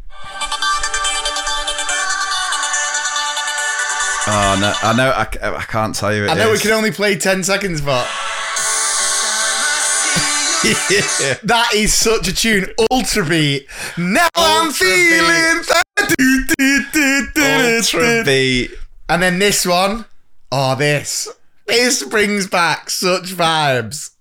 S1: Oh no, I know. I can't tell you.
S2: I know we can only play 10 seconds, but that is such a tune. Ultra beat. Now I'm
S1: Ultra
S2: feeling.
S1: Ultra beat.
S2: And then this one. Oh, this brings back such vibes.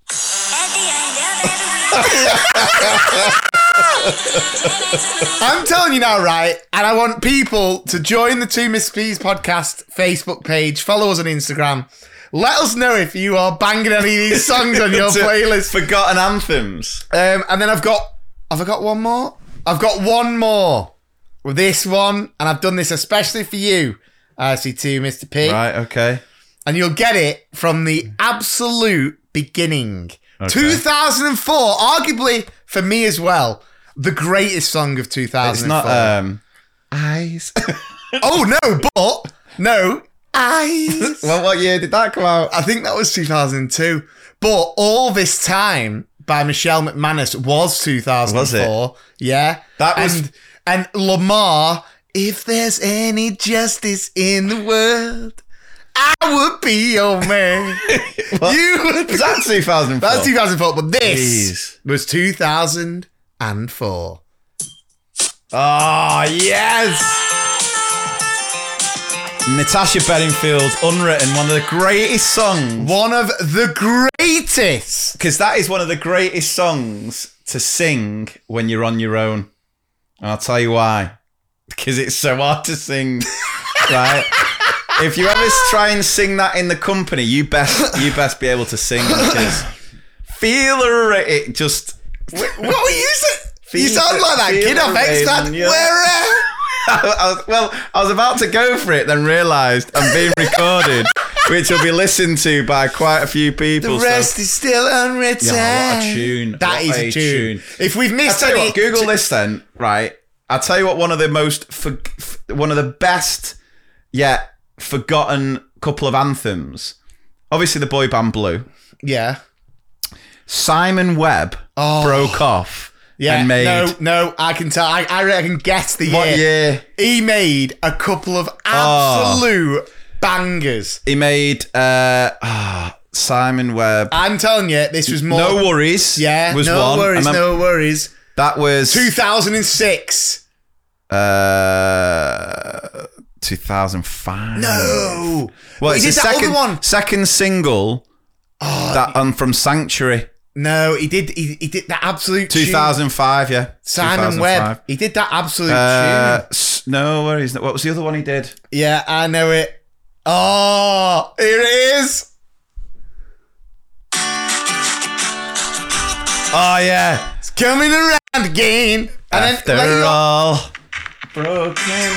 S2: I'm telling you now, right? And I want people to join the Two Miss P's podcast Facebook page, follow us on Instagram. Let us know if you are banging any of these songs on your playlist.
S1: Forgotten anthems.
S2: And then have I got one more? I've got one more with this one, and I've done this especially for you, RC2 Mr. P.
S1: Right. Okay.
S2: And you'll get it from the absolute beginning.
S1: Okay.
S2: 2004, arguably for me as well, the greatest song of 2004.
S1: It's not Eyes.
S2: Oh no, Eyes.
S1: Well, what year did that come out?
S2: I think that was 2002. But All This Time by Michelle McManus was 2004.
S1: Was it?
S2: Yeah.
S1: That was-
S2: and Lamar, If There's Any Justice in the World, I would be your man. You would be.
S1: Was that 2004?
S2: That's 2004, but this
S1: Jeez.
S2: was 2004.
S1: Oh, yes! Natasha Bedingfield, Unwritten, one of the greatest songs.
S2: One of the greatest.
S1: Because that is one of the greatest songs to sing when you're on your own. And I'll tell you why. Because it's so hard to sing, right? If you ever try and sing that in the company, you best be able to sing, because it just...
S2: What were you saying? You sound like that kid off X-Factor.
S1: Yeah.
S2: Where?
S1: I was about to go for it, then realised I'm being recorded, which will be listened to by quite a few people.
S2: The rest is still unwritten.
S1: Yeah, what a tune.
S2: That is a tune. If we've missed
S1: I'll tell you
S2: any...
S1: what, Google this then, right? I'll tell you what, one of the best yet forgotten couple of anthems. Obviously the boy band Blue.
S2: Yeah.
S1: Simon Webb broke off.
S2: Yeah,
S1: and made...
S2: no, I can tell. I can guess the year.
S1: What year?
S2: He made a couple of absolute bangers.
S1: He made Simon Webb.
S2: I'm telling you, this was more...
S1: No Worries.
S2: Yeah,
S1: was
S2: No
S1: one.
S2: Worries, No Worries.
S1: That was...
S2: 2006.
S1: 2005.
S2: No.
S1: Well,
S2: he
S1: it's
S2: did
S1: the
S2: that other one.
S1: second single from Sanctuary.
S2: No, he did that absolute
S1: 2005,
S2: tune.
S1: yeah.
S2: Simon
S1: 2005.
S2: Webb. He did that absolute tune.
S1: No Worries. What was the other one he did?
S2: Yeah, I know it. Oh, here it is.
S1: Oh, yeah.
S2: It's coming around again. And
S1: After
S2: then,
S1: all, broken.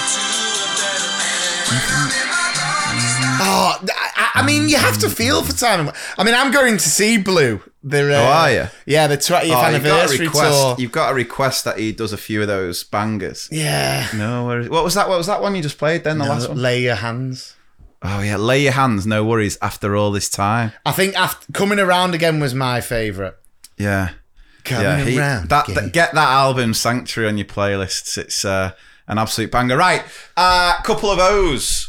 S2: Oh, I mean, you have to feel for Simon. I mean, I'm going to see Blue.
S1: Are you?
S2: Yeah, the 20th anniversary tour.
S1: You've got to request that he does a few of those bangers.
S2: Yeah.
S1: No Worries. What was that? What was that one you just played then? The last one?
S2: Lay Your Hands.
S1: Oh, yeah. Lay Your Hands, No Worries, After All This Time.
S2: I think Coming Around Again was my favourite.
S1: Yeah.
S2: Coming around again.
S1: Get that album Sanctuary on your playlists. It's an absolute banger. Right. Couple of O's.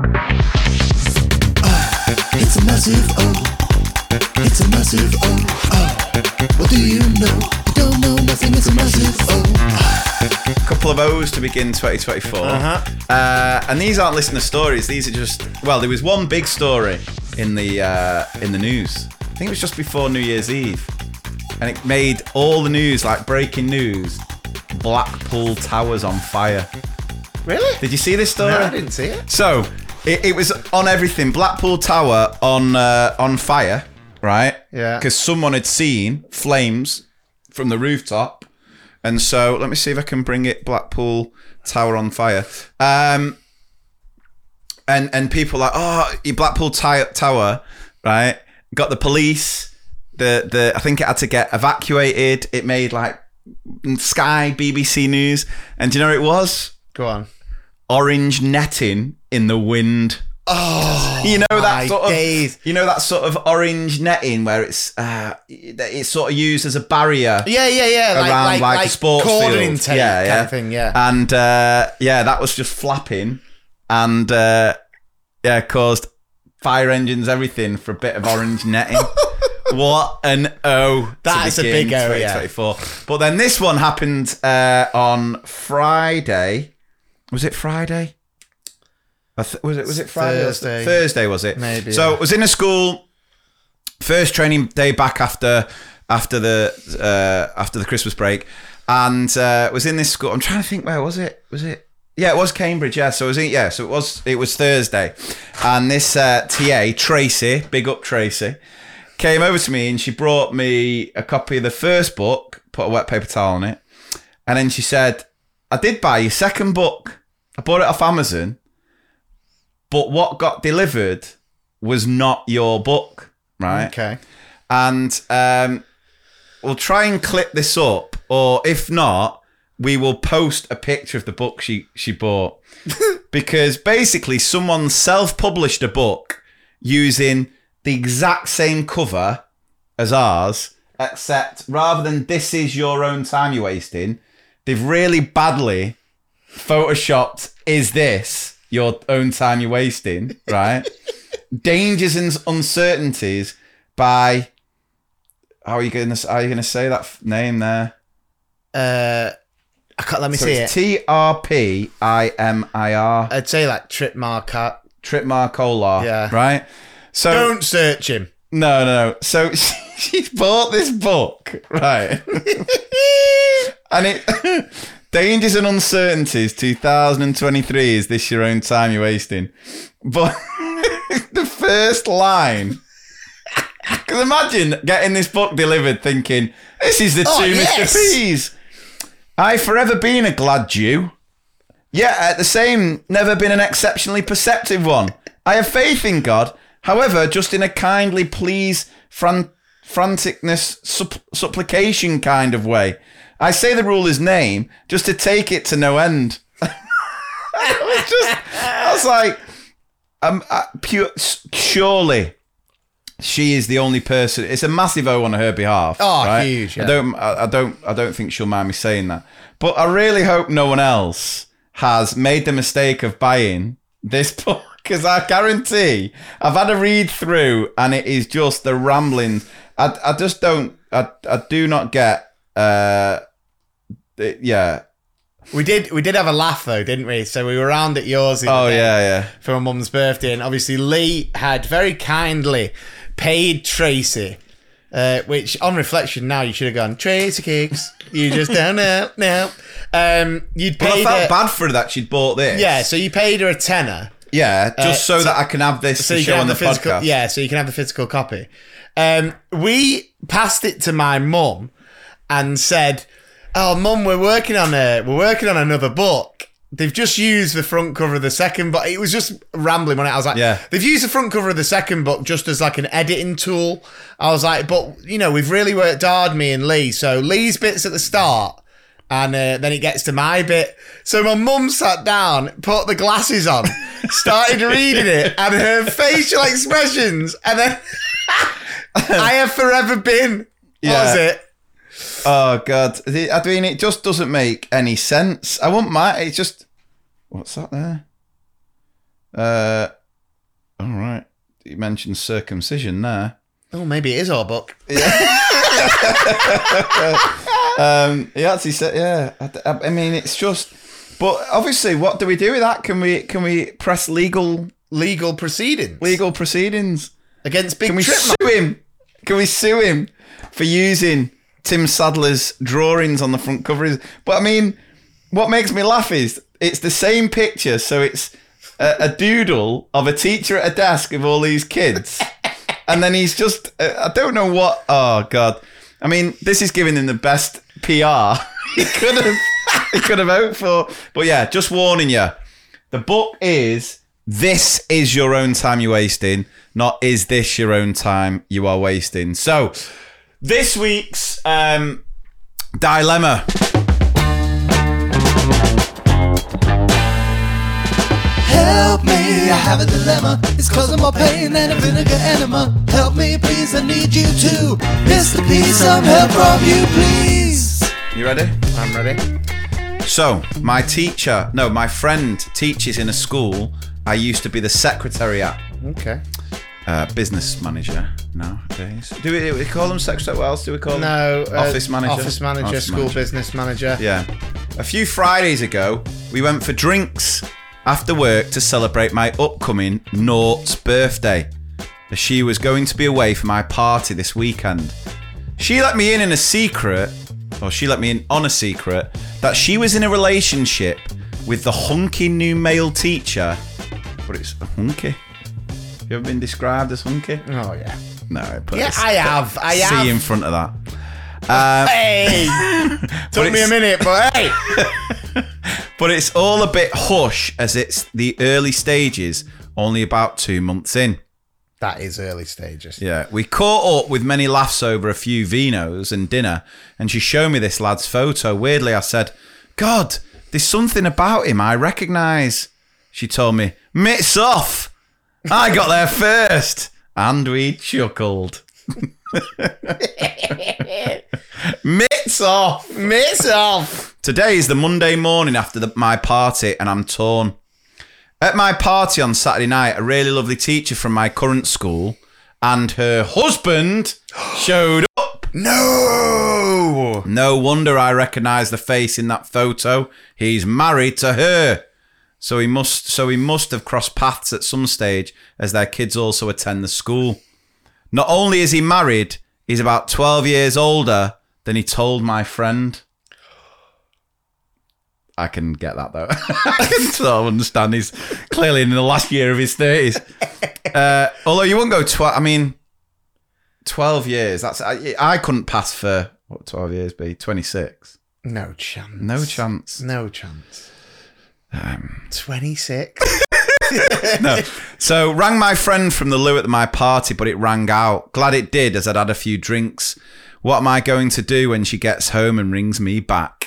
S3: It's a massive O. It's a massive O. What do you know? You don't know nothing. It's a massive O.
S1: Couple of O's to begin 2024. And these aren't listener stories. These are just... Well, there was one big story in the news. I think it was just before New Year's Eve. And it made all the news, like breaking news. Blackpool Tower's on fire.
S2: Really?
S1: Did you see this story?
S2: No, I didn't see it.
S1: So... It was on everything. Blackpool Tower on fire, right?
S2: Yeah.
S1: Because someone had seen flames from the rooftop, and so let me see if I can bring it. Blackpool Tower on fire. And people like, your Blackpool Tower, right? Got the police. I think it had to get evacuated. It made like Sky, BBC News, and do you know what it was?
S2: Go on.
S1: Orange netting in the wind.
S2: Oh,
S1: you know that sort of
S2: days.
S1: You know that sort of orange netting where it's sort of used as a barrier.
S2: Yeah.
S1: Around like a sports
S2: cordon
S1: field.
S2: intake kind of thing. Yeah.
S1: And that was just flapping, and caused fire engines, everything for a bit of orange netting. What an O!
S2: That's a big O.
S1: 2024. Yeah. But then this one happened on Friday. Was it Friday? Was it Friday?
S2: Thursday.
S1: Thursday, was it?
S2: Maybe.
S1: So it was in a school. First training day back after the Christmas break, and was in this school. I'm trying to think, where was it? Yeah, it was Cambridge. Yeah, so it was Thursday, and this TA Tracy, big up Tracy, came over to me and she brought me a copy of the first book, put a wet paper towel on it, and then she said, "I did buy your second book. I bought it off Amazon, but what got delivered was not your book, right?"
S2: Okay.
S1: And we'll try and clip this up, or if not, we will post a picture of the book she bought. Because basically someone self-published a book using the exact same cover as ours, except rather than "this is your own time you're wasting," they've really badly photoshopped "is this," Your Own Time You're Wasting, right? Dangers and Uncertainties by... How are you going to say that name there?
S2: I can't. Let me see it.
S1: TRPIMIR.
S2: I'd say like Tripmar
S1: Kolar.
S2: Yeah.
S1: Right? So
S2: Don't search him.
S1: No. So she bought this book, right? And it Dangers and Uncertainties 2023 is this your own time you're wasting. But the first line, because imagine getting this book delivered thinking, this is the two Mr. P's. I forever been a glad Jew, yet at the same never been an exceptionally perceptive one. I have faith in God, however, just in a kindly please, franticness, supplication kind of way. I say the ruler's name just to take it to no end. I was like, surely she is the only person. It's a massive O on her behalf.
S2: Oh,
S1: right?
S2: huge! Yeah.
S1: I don't think she'll mind me saying that. But I really hope no one else has made the mistake of buying this book, because I guarantee I've had a read through and it is just the ramblings. I just don't. I do not get. Yeah.
S2: We did have a laugh though, didn't we? So we were around at yours the other day for my mum's birthday, and obviously Lee had very kindly paid Tracy, which on reflection now you should have gone, Tracy Cakes, you just don't know. No. You'd paid
S1: I felt bad for her that she'd bought this.
S2: Yeah, so you paid her a tenner.
S1: Yeah, just so that I can have this to show on the podcast.
S2: Yeah, so you can have the physical copy. We passed it to my mum and said, "Oh, Mum, we're working on another book. They've just used the front cover of the second book." It was just rambling on it. I was like,
S1: yeah.
S2: They've used the front cover of the second book just as like an editing tool. I was like, but we've really worked hard, me and Lee. So Lee's bit's at the start, and then it gets to my bit. So my mum sat down, put the glasses on, started reading it, and her facial expressions, and then I have forever been. What was it?
S1: Oh God! I mean, it just doesn't make any sense. I wouldn't mind. It's just, what's that there? All right. You mentioned circumcision there.
S2: Oh, maybe it is our book.
S1: Yeah. He actually said, yeah. I mean, it's just. But obviously, what do we do with that? Can we press legal
S2: proceedings?
S1: Legal proceedings
S2: Against Big
S1: Can we
S2: Tripmar?
S1: sue him? Can we sue him for using Tim Sadler's drawings on the front cover? But I mean, what makes me laugh is it's the same picture. So it's a doodle of a teacher at a desk with all these kids. And then he's just, I don't know what. Oh God. I mean, this is giving him the best PR he could have hoped for. But yeah, just warning you. The book is This Is Your Own Time You're Wasting, not Is This Your Own Time You Are Wasting. So this week's dilemma.
S3: Help me, I have a dilemma. It's causing more pain than a vinegar enema. Help me, please, I need you to. Mr. P, some help from you, please.
S1: You ready?
S2: I'm ready.
S1: So, my friend teaches in a school I used to be the secretary at.
S2: Okay.
S1: Business manager nowadays. Do we call them secretary? What else do we call them?
S2: No.
S1: Office manager.
S2: Office manager, school business manager.
S1: Yeah. A few Fridays ago, we went for drinks after work to celebrate my upcoming Naught's birthday, as she was going to be away for my party this weekend. She let me in on a secret that she was in a relationship with the hunky new male teacher. But it's a hunky. Have you ever been described as hunky?
S2: Oh, yeah.
S1: No, but
S2: Yeah, I have.
S1: C in front of that.
S2: Hey! Took me a minute, but hey!
S1: But it's all a bit hush, as it's the early stages, only about 2 months in.
S2: That is early stages.
S1: Yeah, we caught up with many laughs over a few vinos and dinner, and she showed me this lad's photo. Weirdly, I said, God, there's something about him I recognise. She told me, mitts off! I got there first! And we chuckled. Mitts off!
S2: Mitts off!
S1: Today is the Monday morning after my party, and I'm torn. At my party on Saturday night, a really lovely teacher from my current school and her husband showed up.
S2: No!
S1: No wonder I recognise the face in that photo. He's married to her. So he must have crossed paths at some stage, as their kids also attend the school. Not only is he married, he's about 12 years older than he told my friend. I can get that, though. I can sort of understand. He's clearly in the last year of his 30s. Although you wouldn't go 12 years. I couldn't pass for, what would 12 years be? 26.
S2: No chance.
S1: No chance.
S2: No chance. 26?
S1: No. So rang my friend from the loo at my party, but it rang out. Glad it did, as I'd had a few drinks. What am I going to do when she gets home and rings me back?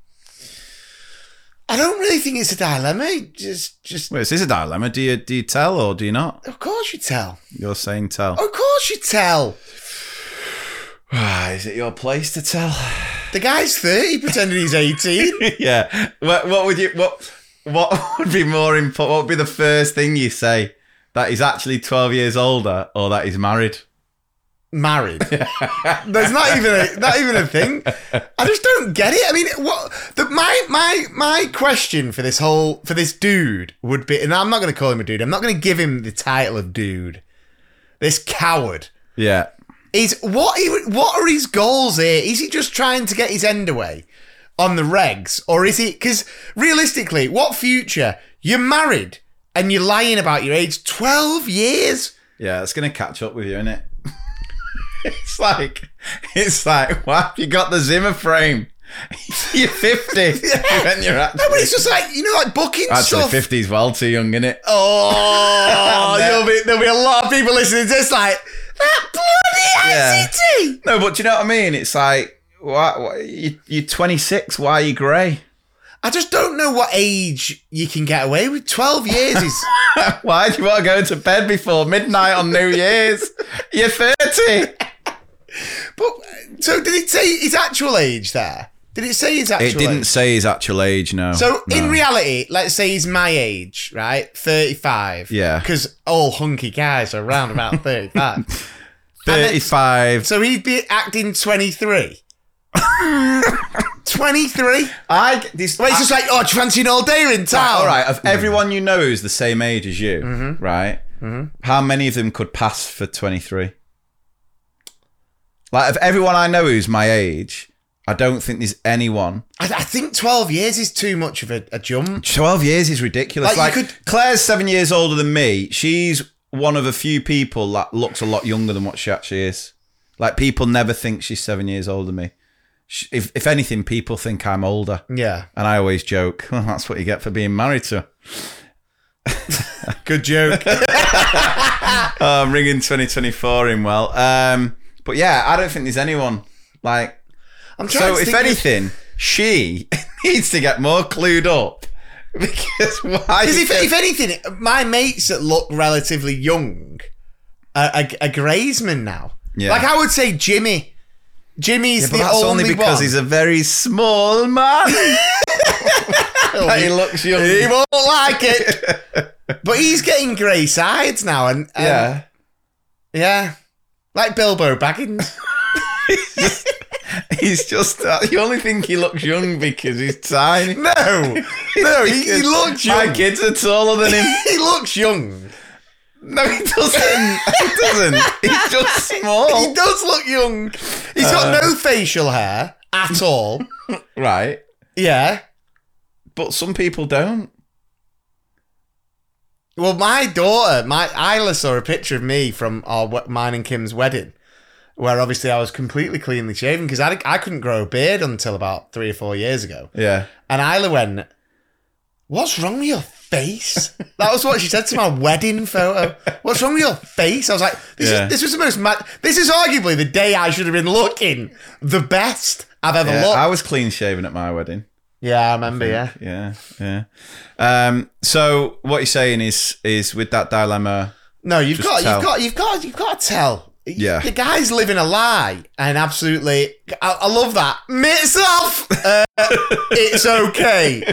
S2: I don't really think it's a dilemma. Just.
S1: Well, this is a dilemma. Do you tell or do you not?
S2: Of course you tell.
S1: You're saying tell.
S2: Of course you tell.
S1: Is it your place to tell?
S2: The guy's 30, pretending he's 18.
S1: Yeah. What would you? What would be more important? What would be the first thing you say? That he's actually 12 years older, or that he's married?
S2: Married. There's not even a thing. I just don't get it. I mean, my question for this dude would be, and I'm not going to call him a dude. I'm not going to give him the title of dude. This coward.
S1: Yeah.
S2: Is what are his goals here? Is he just trying to get his end away on the regs, or is he? Because realistically, what future? You're married and you're lying about your age. 12 years.
S1: Yeah, it's going to catch up with you, isn't it? It's like, why have you got the Zimmer frame? You're 50 when you're actually...
S2: No, but it's just like booking
S1: actually
S2: stuff.
S1: 50's well too young, isn't it?
S2: Oh, there'll be a lot of people listening to this like, that bloody ICT!
S1: No, but do you know what I mean? It's like, why you're 26, why are you grey?
S2: I just don't know what age you can get away with. 12 years is...
S1: Why do you want to go to bed before midnight on New Year's? You're 30.
S2: But, so did it say his actual age there? Did it say his actual age?
S1: It didn't say his actual age, no.
S2: So, in reality, let's say he's my age, right? 35.
S1: Yeah.
S2: Because all hunky guys are around about 35.
S1: 35.
S2: So he'd be acting 23. 23? It's just like, do you fancy an all day in town?
S1: All right, of everyone you know who's the same age as you, right? Mm-hmm. How many of them could pass for 23? Like, of everyone I know who's my age, I don't think there's anyone.
S2: I think 12 years is too much of a jump.
S1: 12 years is ridiculous. Claire's 7 years older than me. She's one of a few people that looks a lot younger than what she actually is. Like, people never think she's 7 years older than me. If anything, people think I'm older.
S2: Yeah.
S1: And I always joke, well, that's what you get for being married to her.
S2: Good joke.
S1: I'm ringing 2024 in well. But yeah, I don't think there's anyone. Like, so if anything, she needs to get more clued up. Because why?
S2: Because if anything, my mates that look relatively young are Graysman now.
S1: Yeah.
S2: Like, I would say Jimmy. Jimmy's the
S1: that's
S2: only
S1: because
S2: one.
S1: he's a very small man. He looks young.
S2: He won't like it. But he's getting grey sides now, and yeah, like Bilbo Baggins.
S1: He's just you only think he looks young because he's tiny.
S2: No, he looks young.
S1: My kids are taller than him.
S2: He looks young.
S1: No, he doesn't. He doesn't. He's just small.
S2: He does look young. He's got no facial hair at all.
S1: Right.
S2: Yeah.
S1: But some people don't.
S2: Well, my daughter, Isla saw a picture of me from mine and Kim's wedding, where obviously I was completely cleanly shaven because I couldn't grow a beard until about 3 or 4 years ago.
S1: Yeah.
S2: And Isla went, "What's wrong with your face?" That was what she said to my wedding photo. "What's wrong with your face?" I was like, this was the most this is arguably the day I should have been looking the best I've ever looked.
S1: I was clean shaven at my wedding.
S2: Yeah, I remember, yeah.
S1: Yeah. So what you're saying is with that dilemma,
S2: no, you've got to tell.
S1: Yeah.
S2: The guy's living a lie, and absolutely, I love that. Mitts off. It's okay.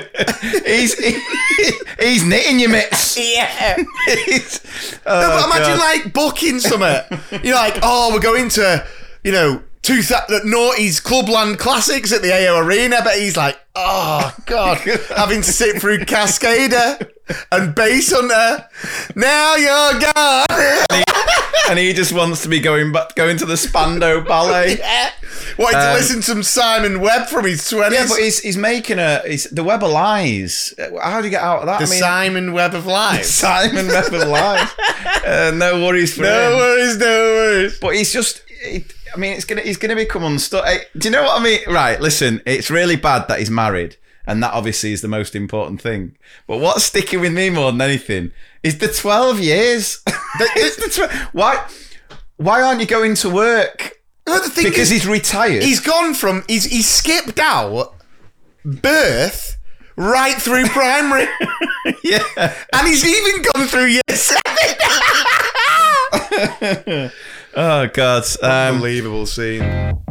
S1: He's knitting your mitts.
S2: Yeah.
S1: But
S2: imagine like booking something. You're like, oh, we're going to, Naughty's Clubland Classics at the AO Arena, but he's like, oh God, having to sit through Cascader and Bass Hunter. Now you're gone.
S1: And he just wants to be going to the Spandau Ballet.
S2: Yeah. Wanting to listen to some Simon Webb from his 20s.
S1: Yeah, but he's making the Web of Lies. How do you get out of that?
S2: Simon Webb of Lies.
S1: Simon Web of Lies. No worries for him.
S2: No worries.
S1: But he's just... he's gonna become unstuck. Do you know what I mean? Right, listen, it's really bad that he's married, and that obviously is the most important thing. But what's sticking with me more than anything is the 12 years. Why aren't you going to work?
S2: Well, the thing
S1: because
S2: is,
S1: he's retired.
S2: He's gone from he's skipped out birth right through primary.
S1: Yeah,
S2: and he's even gone through year 7.
S1: Oh God!
S2: Unbelievable scene.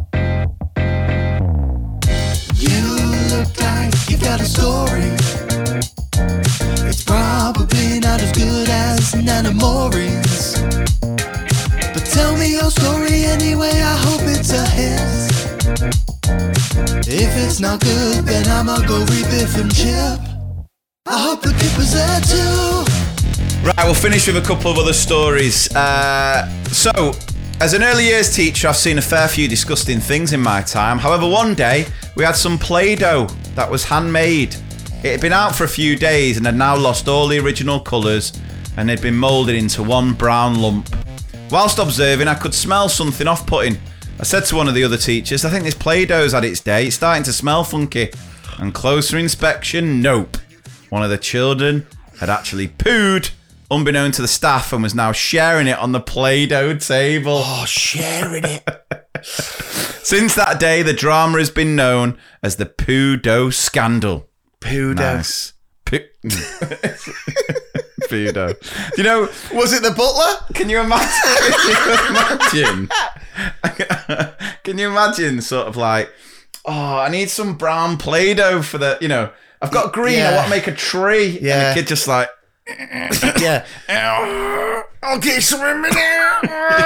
S3: You look like you got a story. It's probably not as good as Nana Maury's. But tell me your story anyway, I hope it's a hit. If it's not good, then I'ma go read Biff and Chip. I hope the Kipper's there too.
S1: Right, we'll finish with a couple of other stories. So, as an early years teacher, I've seen a fair few disgusting things in my time. However, one day, we had some Play-Doh that was handmade. It had been out for a few days and had now lost all the original colours and had been moulded into one brown lump. Whilst observing, I could smell something off-putting. I said to one of the other teachers, I think this Play-Doh's had its day. It's starting to smell funky. And closer inspection, nope. One of the children had actually pooed, unbeknown to the staff, and was now sharing it on the Play-Doh table.
S2: Oh, sharing it.
S1: Since that day, the drama has been known as the Poo-Doh scandal.
S2: Poo-Doh.
S1: Nice. Poo-Doh. Do you know...
S2: Was it the butler?
S1: Can you imagine? Can you imagine sort of like, oh, I need some brown Play-Doh for the, I've got green, I want to make a tree.
S2: Yeah.
S1: And the kid just like...
S2: Yeah. I'll get some in there.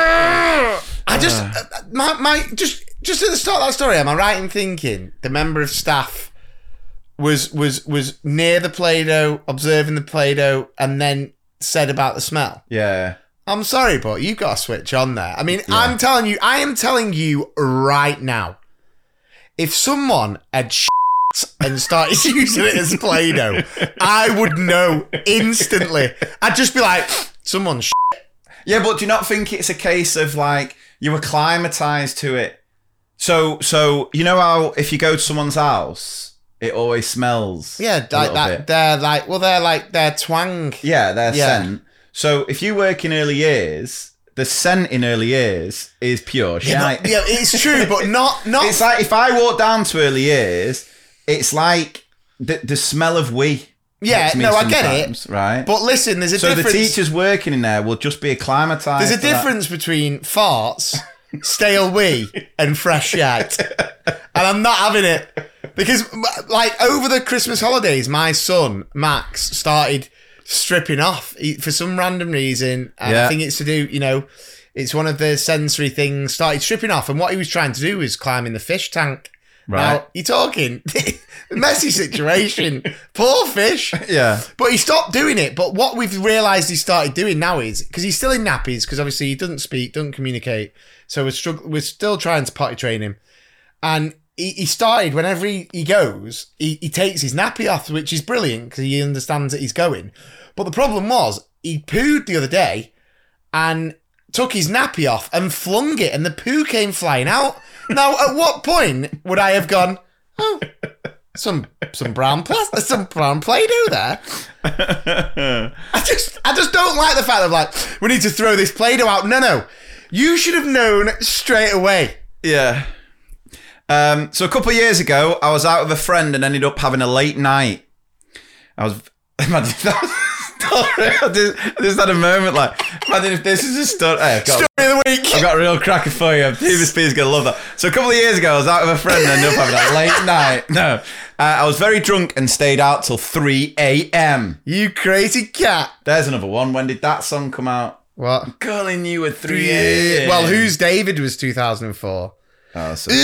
S2: I just, just at the start of that story, am I right in thinking the member of staff was near the Play-Doh, observing the Play-Doh, and then said about the smell?
S1: Yeah.
S2: I'm sorry, but you've got to switch on there. I mean, yeah. I am telling you right now, if someone had and started using it as Play-Doh, I would know instantly. I'd just be like, someone's
S1: Yeah, but do you not think it's a case of like you acclimatized to it? So you know how if you go to someone's house, it always smells.
S2: Yeah, like that. Bit. They're like their twang.
S1: Yeah, their scent. So if you work in early years, the scent in early years is pure shite.
S2: Yeah, it's true, but not.
S1: It's like if I walk down to early years, it's like the smell of wee.
S2: Yeah, no, I get it.
S1: Right.
S2: But listen, there's a difference.
S1: So the teachers working in there will just be acclimatized.
S2: There's a difference between farts, stale wee, and fresh shite. And I'm not having it. Because, like, over the Christmas holidays, my son, Max, started stripping off for some random reason. And I think it's to do, it's one of the sensory things, started stripping off. And what he was trying to do was climb in the fish tank. Right. Now, you're talking, messy situation. Poor fish.
S1: Yeah.
S2: But he stopped doing it. But what we've realised he started doing now is, because he's still in nappies, because obviously he doesn't speak, doesn't communicate. So we're still trying to potty train him. And he started, whenever he goes, he takes his nappy off, which is brilliant because he understands that he's going. But the problem was, he pooed the other day and took his nappy off and flung it, and the poo came flying out. Now, at what point would I have gone, oh, some brown Play-Doh there? I just don't like the fact of like, we need to throw this Play-Doh out. No. You should have known straight away.
S1: Yeah. So a couple of years ago, I was out with a friend and ended up having a late night. Imagine I just had a moment like, imagine if this is a story. Hey,
S2: Story of the week.
S1: I've got a real cracker for you. Stephen Spears going to love that. So a couple of years ago, I was out with a friend and ended up having a late night. No. I was very drunk and stayed out till 3 a.m.
S2: You crazy cat.
S1: There's another one. When did that song come out?
S2: What?
S1: I'm calling you at 3 a.m.
S2: Well, Who's David was 2004.
S1: Oh, so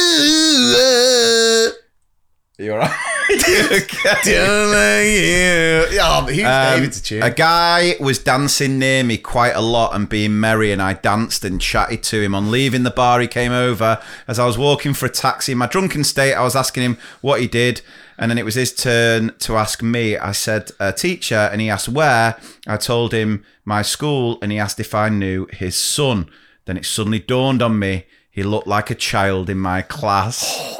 S1: you all right?
S2: Don't like you. Yeah, but Who's David's a tune.
S1: A guy was dancing near me quite a lot and being merry, and I danced and chatted to him. On leaving the bar, he came over. As I was walking for a taxi in my drunken state, I was asking him what he did, and then it was his turn to ask me. I said, teacher, and he asked where. I told him my school, and he asked if I knew his son. Then it suddenly dawned on me, he looked like a child in my class.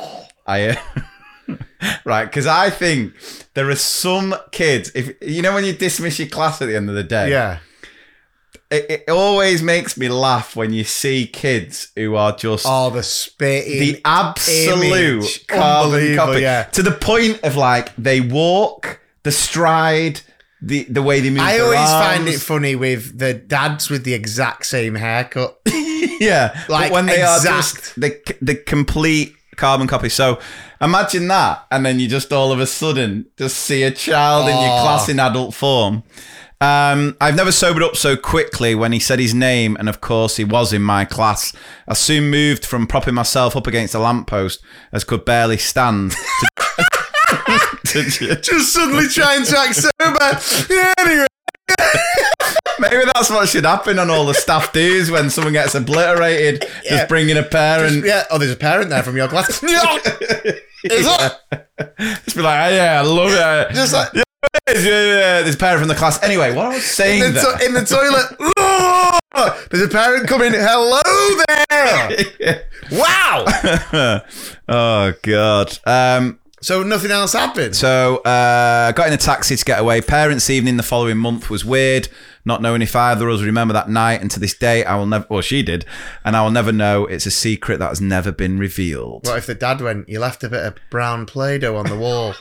S1: Right, because I think there are some kids, if you know when you dismiss your class at the end of the day,
S2: Yeah.
S1: it always makes me laugh when you see kids who are just
S2: Oh, the spitting.
S1: the absolute
S2: image.
S1: carbon
S2: Unbelievable,
S1: copy.
S2: yeah.
S1: To the point of like they walk, the stride, the way they move.
S2: I
S1: their
S2: always find
S1: arms.
S2: it funny with the dads with the exact same haircut.
S1: Yeah,
S2: Like,
S1: but when they are
S2: exact.
S1: just the complete carbon copy. So imagine that, and then you just all of a sudden just see a child in your class in adult form. I've never sobered up so quickly when he said his name, and of course he was in my class. I soon moved from propping myself up against a lamppost as could barely stand to
S2: Just suddenly trying to act sober. Yeah, anyway.
S1: maybe that's what should happen on all the staff dues when someone gets obliterated. Just bring in a parent.
S2: Yeah. Oh, there's a parent there from your class. Is that?
S1: Just be like, oh, yeah, I love it.
S2: Just like
S1: Yeah, there's a parent from the class. Anyway, what I was saying
S2: in the toilet. Oh, there's a parent coming. Hello there. Wow.
S1: Oh, God.
S2: So nothing else happened.
S1: So got in a taxi to get away. Parents' evening the following month was weird, not knowing if either of us remember that night. And to this day, I will never, well, she did, and I will never know. It's a secret that has never been revealed.
S2: What if the dad went, you left a bit of brown Play-Doh on the wall?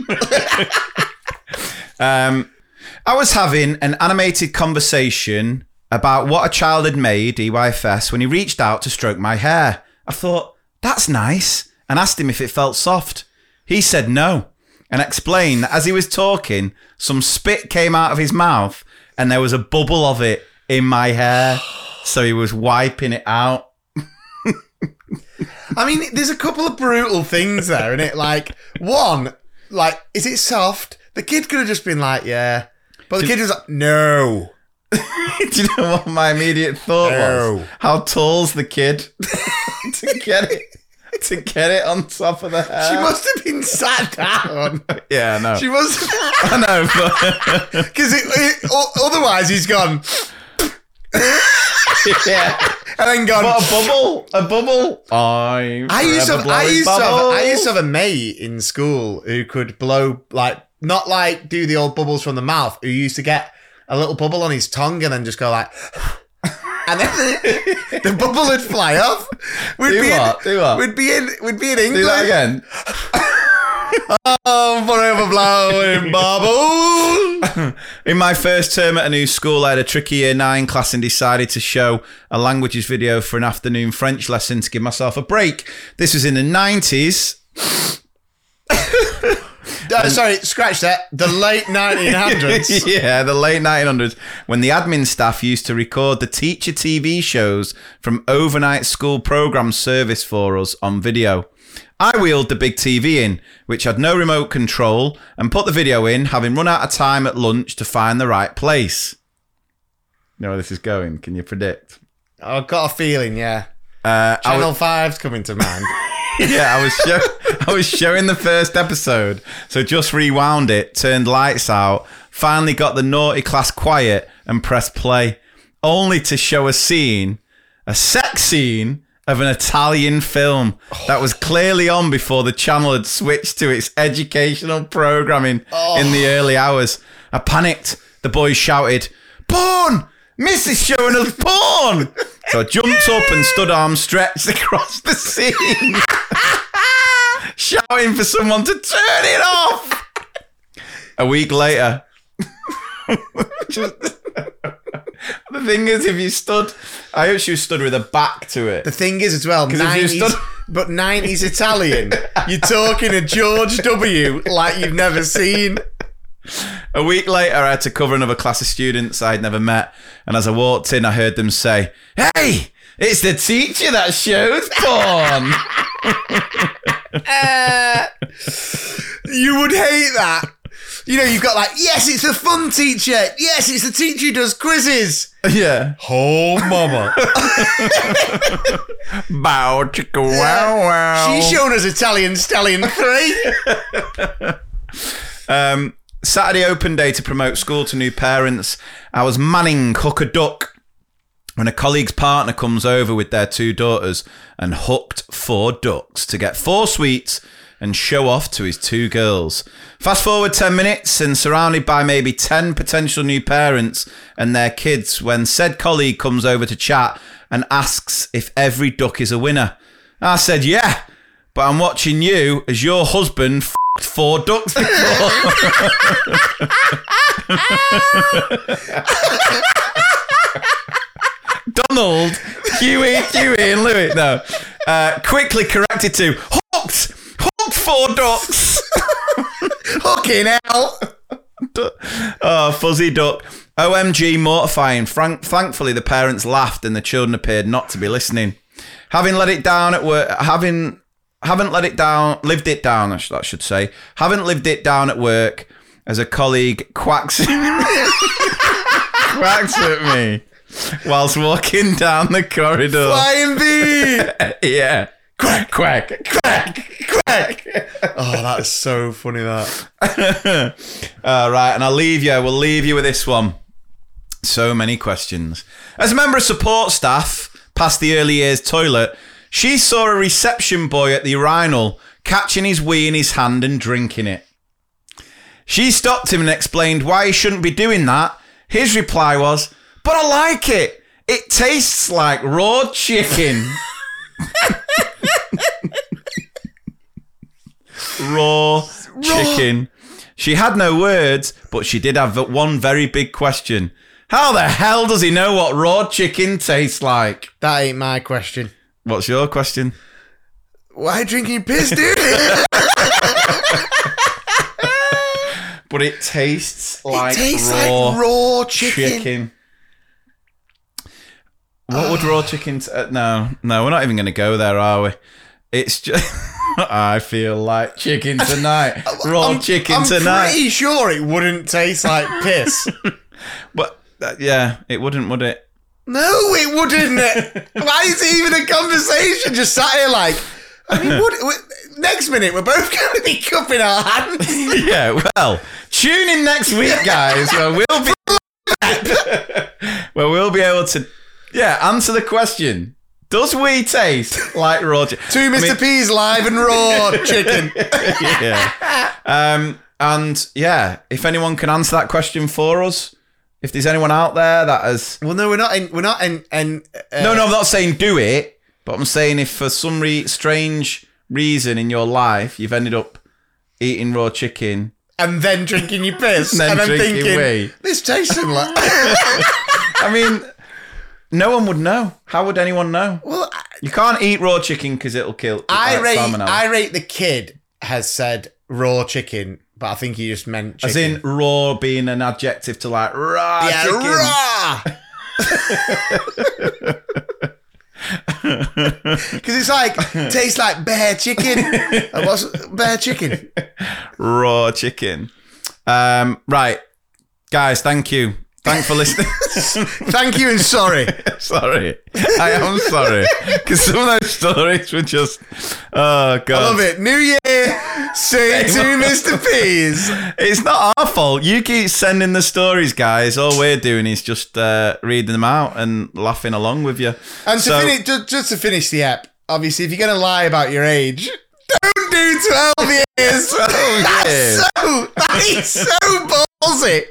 S1: I was having an animated conversation about what a child had made, EYFS, when he reached out to stroke my hair. I thought, that's nice, and asked him if it felt soft. He said no, and explained that as he was talking, some spit came out of his mouth and there was a bubble of it in my hair. So he was wiping it out.
S2: I mean, there's a couple of brutal things there, innit? Like, one, like, is it soft? The kid could have just been like, yeah. But the kid was like, no.
S1: Do you know what my immediate thought was?
S2: No.
S1: How tall's the kid to get it on top of the hair?
S2: She must have been sat down.
S1: Yeah, I know.
S2: She must
S1: I know, but
S2: because otherwise he's gone
S1: yeah.
S2: and then gone.
S1: What, a bubble. I used
S2: to have a mate in school who could blow, like, not like do the old bubbles from the mouth, who used to get a little bubble on his tongue and then just go like, and then the bubble would fly off.
S1: Do what?
S2: We'd be in England.
S1: Do that again.
S2: Oh, forever blowing bubbles.
S1: In my first term at a new school, I had a tricky year 9 class and decided to show a languages video for an afternoon French lesson to give myself a break. This was in the 90s.
S2: Sorry, scratch that. The late 1900s.
S1: Yeah, the late 1900s, when the admin staff used to record the teacher TV shows from overnight school program service for us on video. I wheeled the big TV in, which had no remote control, and put the video in, having run out of time at lunch to find the right place. You know where this is going? Can you predict?
S2: I've got a feeling, yeah.
S1: I
S2: Channel 5's coming to mind.
S1: Yeah, I was showing the first episode, so just rewound it, turned lights out, finally got the naughty class quiet and pressed play, only to show a sex scene of an Italian film that was clearly on before the channel had switched to its educational programming in the early hours. I panicked. The boys shouted, "Porn! Miss is showing us porn!" So I jumped up and stood arms stretched across the scene, shouting for someone to turn it off. A week later, The thing is, if you stood, I hope she stood with her back to it.
S2: The thing is as well, 90s, but 90s Italian, you're talking a George W. like you've never seen.
S1: A week later, I had to cover another class of students I'd never met, and as I walked in, I heard them say, "Hey, it's the teacher that shows porn."
S2: You would hate that. You know, you've got like, yes, it's a fun teacher. Yes, it's the teacher who does quizzes.
S1: Yeah.
S2: Oh, mama.
S1: Bow, chicka, wow, wow.
S2: She's shown us Italian Stallion 3.
S1: Saturday open day to promote school to new parents. I was manning hook a duck when a colleague's partner comes over with their 2 daughters and hooked 4 ducks to get 4 sweets and show off to his 2 girls. Fast forward 10 minutes and surrounded by maybe 10 potential new parents and their kids when said colleague comes over to chat and asks if every duck is a winner. I said, yeah, but I'm watching you as your husband f***ed 4 ducks before. Donald, Huey and Louis. No. Quickly corrected to hooked 4 ducks.
S2: Fucking hell.
S1: Oh, fuzzy duck. OMG, mortifying. Thankfully, the parents laughed and the children appeared not to be listening. Having let it down at work, haven't lived it down, I should say. Haven't lived it down at work as a colleague quacks at me whilst walking down the corridor.
S2: Flying bee.
S1: Yeah. Quack, quack, quack, quack.
S2: Oh, that's so funny, that.
S1: Right, and we'll leave you with this one. So many questions. As a member of support staff past the early years toilet, she saw a reception boy at the urinal catching his wee in his hand and drinking it. She stopped him and explained why he shouldn't be doing that. His reply was, "But I like it. It tastes like raw chicken." Raw chicken. She had no words, but she did have one very big question. How the hell does he know what raw chicken tastes like?
S2: That ain't my question.
S1: What's your question?
S2: Why drinking piss, dude?
S1: But it tastes like
S2: raw chicken.
S1: What would raw chicken... No, we're not even going to go there, are we? It's just... I feel like chicken tonight. Raw chicken tonight.
S2: I'm pretty sure it wouldn't taste like piss.
S1: But, yeah, it wouldn't, would it?
S2: No, it wouldn't. Why is it even a conversation? Just sat here like... I mean, next minute, we're both going to be cupping our hands.
S1: Yeah, well, tune in next week, guys, where we'll be able to, answer the question. Does we taste like raw chicken?
S2: 2 Mr. P's live and raw chicken.
S1: Yeah. And if anyone can answer that question for us, if there's anyone out there that has...
S2: Well, no, we're not in...
S1: No, I'm not saying do it, but I'm saying if for some strange reason in your life you've ended up eating raw chicken...
S2: And then drinking your piss. And I'm thinking, this tastes similar.
S1: I mean... No one would know. How would anyone know? Well, you can't eat raw chicken because it'll kill.
S2: I rate the kid has said raw chicken, but I think he just meant chicken.
S1: As in raw being an adjective to like raw chicken.
S2: Raw. Because it's like tastes like bare chicken. What's bare chicken?
S1: Raw chicken. Right, guys. Thank you. Thanks for listening.
S2: Thank you and sorry.
S1: Sorry. I am sorry. Because some of those stories were just... Oh, God.
S2: I love it. New Year, say to Mr. P's.
S1: It's not our fault. You keep sending the stories, guys. All we're doing is just reading them out and laughing along with you.
S2: And just to finish the app, obviously, if you're going to lie about your age... Don't do 12 years.
S1: 12 years.
S2: That is so ballsy.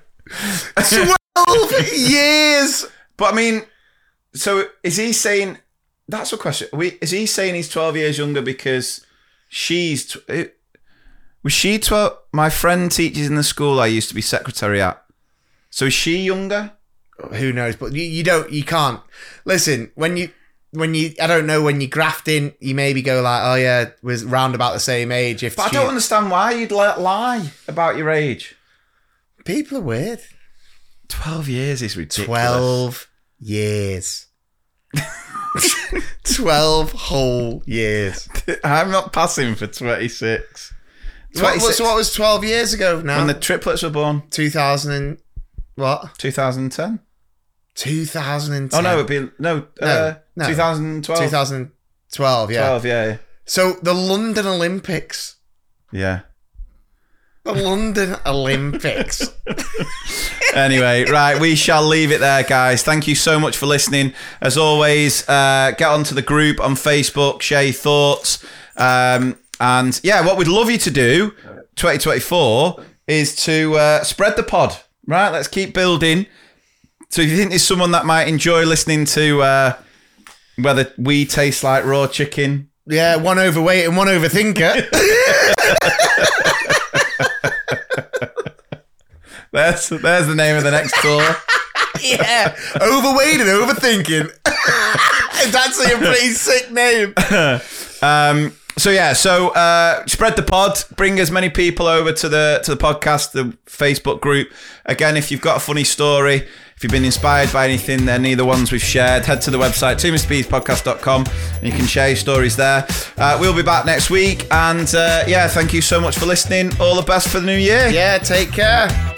S2: 12 years.
S1: But I mean, so is he saying... That's a question. Is he saying he's 12 years younger because was she 12? My friend teaches in the school I used to be secretary at. So is she younger?
S2: Who knows? But you can't. Listen, when you, I don't know, when you're grafting, you maybe go like, oh yeah, we're round about the same age. But
S1: I don't understand why you'd lie about your age.
S2: People are weird.
S1: 12 years is ridiculous.
S2: 12 years. 12 whole years.
S1: I'm not passing for 26.
S2: So what was 12 years ago now?
S1: When the triplets were born.
S2: 2000 and what?
S1: 2010.
S2: 2010.
S1: Oh no, it'd be no. 2012.
S2: 2012. Yeah.
S1: 12. Yeah.
S2: So the London Olympics.
S1: Yeah.
S2: The London Olympics.
S1: Anyway, right, we shall leave it there, guys. Thank you so much for listening. As always, get onto the group on Facebook, share your thoughts. And yeah, what we'd love you to do, 2024, is to spread the pod, right? Let's keep building. So if you think there's someone that might enjoy listening to whether we taste like raw chicken.
S2: Yeah, one overweight and one overthinker.
S1: There's the name of the next tour.
S2: Yeah, overweight and overthinking. It's actually a pretty sick name.
S1: So spread the pod, bring as many people over to the podcast, the Facebook group. Again, if you've got a funny story, if you've been inspired by anything, any of the ones we've shared, head to the website, TwoMrBeespodcast.com, and you can share your stories there. We'll be back next week, and thank you so much for listening. All the best for the new year.
S2: Yeah, take care.